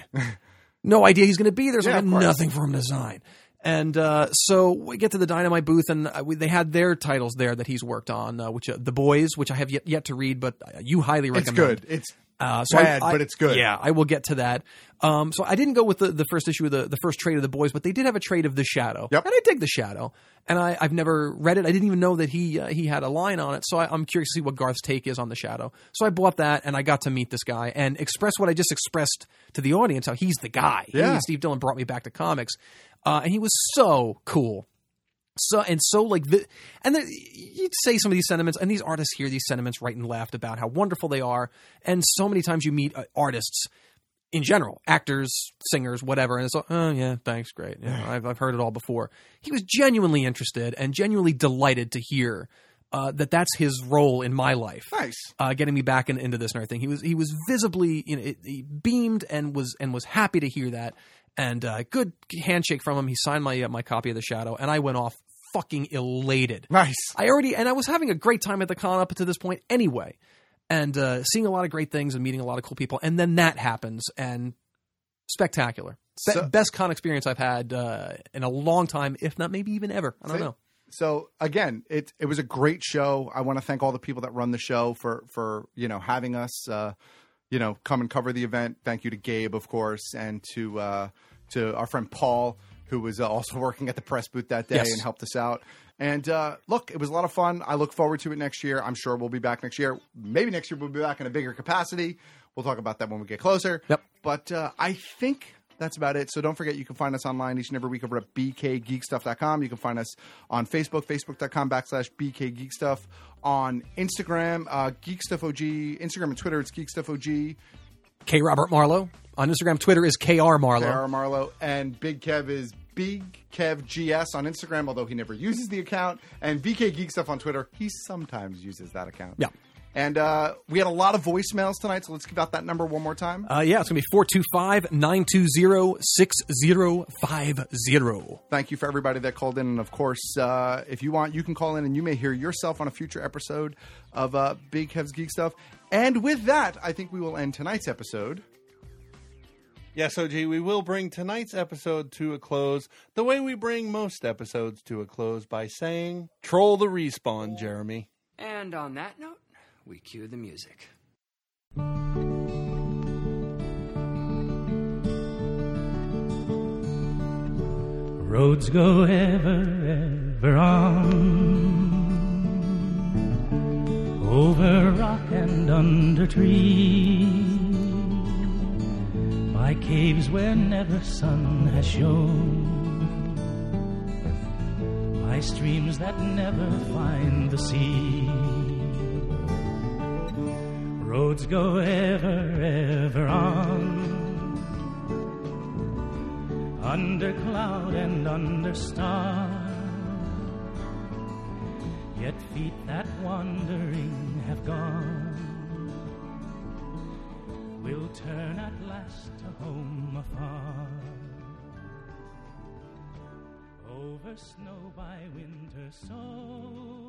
[SPEAKER 14] No idea he's going to be there, so
[SPEAKER 6] Yeah,
[SPEAKER 14] I
[SPEAKER 6] of
[SPEAKER 14] got
[SPEAKER 6] course.
[SPEAKER 14] nothing for him to sign. And uh, so we get to the Dynamite booth, and uh, we, they had their titles there that he's worked on, uh, which uh, The Boys, which I have yet, yet to read, but uh, you highly
[SPEAKER 6] It's
[SPEAKER 14] recommend.
[SPEAKER 6] good. It's
[SPEAKER 14] uh, so
[SPEAKER 6] bad,
[SPEAKER 14] I, I,
[SPEAKER 6] but it's good.
[SPEAKER 14] Yeah, I will get to that. Um, so I didn't go with the, the first issue of the, the first trade of The Boys, but they did have a trade of The Shadow.
[SPEAKER 6] Yep.
[SPEAKER 14] And I dig The Shadow. And I, I've never read it. I didn't even know that he uh, he had a line on it. So I, I'm curious to see what Garth's take is on The Shadow. So I bought that, and I got to meet this guy and express what I just expressed to the audience, how he's the guy.
[SPEAKER 6] Yeah.
[SPEAKER 14] He and Steve Dillon brought me back to comics. Uh, and he was so cool. So and so like the, and the, you'd say some of these sentiments, and these artists hear these sentiments right and left about how wonderful they are. And so many times you meet uh, artists in general, actors, singers, whatever, and it's like, oh yeah, thanks, great. Yeah, I've I've heard it all before. He was genuinely interested and genuinely delighted to hear uh, that that's his role in my life.
[SPEAKER 6] Nice,
[SPEAKER 14] uh, getting me back in, into this and everything. He was he was visibly, you know, it, he beamed and was and was happy to hear that. And uh, good handshake from him. He signed my uh, my copy of The Shadow, and I went off fucking elated.
[SPEAKER 6] Nice.
[SPEAKER 14] I already and I was having a great time at the con up to this point anyway, and uh, seeing a lot of great things and meeting a lot of cool people. And then that happens, and spectacular. Be-
[SPEAKER 6] So-
[SPEAKER 14] best con experience I've had uh, in a long time, if not maybe even ever. I don't
[SPEAKER 6] See?
[SPEAKER 14] know.
[SPEAKER 6] So again, it it was a great show. I want to thank all the people that run the show for for you know having us. Uh, you know, come and cover the event. Thank you to Gabe, of course, and to uh, to our friend Paul, who was uh, also working at the press booth that day
[SPEAKER 14] Yes.
[SPEAKER 6] and helped us out. And uh, look, it was a lot of fun. I look forward to it next year. I'm sure we'll be back next year. Maybe next year we'll be back in a bigger capacity. We'll talk about that when we get closer.
[SPEAKER 14] Yep.
[SPEAKER 6] But uh, I think that's about it. So don't forget, you can find us online each and every week over at b k geek stuff dot com. You can find us on Facebook, facebook.com backslash bkgeekstuff. On Instagram, uh, GeekStuffOG. Instagram and Twitter, it's GeekStuffOG.
[SPEAKER 14] K. Robert Marlowe on Instagram, Twitter is K R Marlowe.
[SPEAKER 6] K R Marlowe. And Big Kev is Big Kev G S on Instagram, although he never uses the account. And B K Geek Stuff on Twitter, he sometimes uses that account.
[SPEAKER 14] Yeah.
[SPEAKER 6] And uh, we had a lot of voicemails tonight, so let's give out that number one more time.
[SPEAKER 14] Uh, yeah, it's going to be four two five, nine two zero, six zero five zero.
[SPEAKER 6] Thank you for everybody that called in. And, of course, uh, if you want, you can call in and you may hear yourself on a future episode of uh, Big Kev's Geek Stuff. And with that, I think we will end tonight's episode.
[SPEAKER 3] Yes, O G, we will bring tonight's episode to a close the way we bring most episodes to a close, by saying, troll the respawn, Jeremy.
[SPEAKER 20] And on that note, we cue the music.
[SPEAKER 21] Roads go ever, ever on, over rock and under tree. by caves where never sun has shone, by streams that never find the sea. Roads go ever, ever on, under cloud and under star, yet feet that wandering have gone will turn at last to home afar. Over snow by winter sown,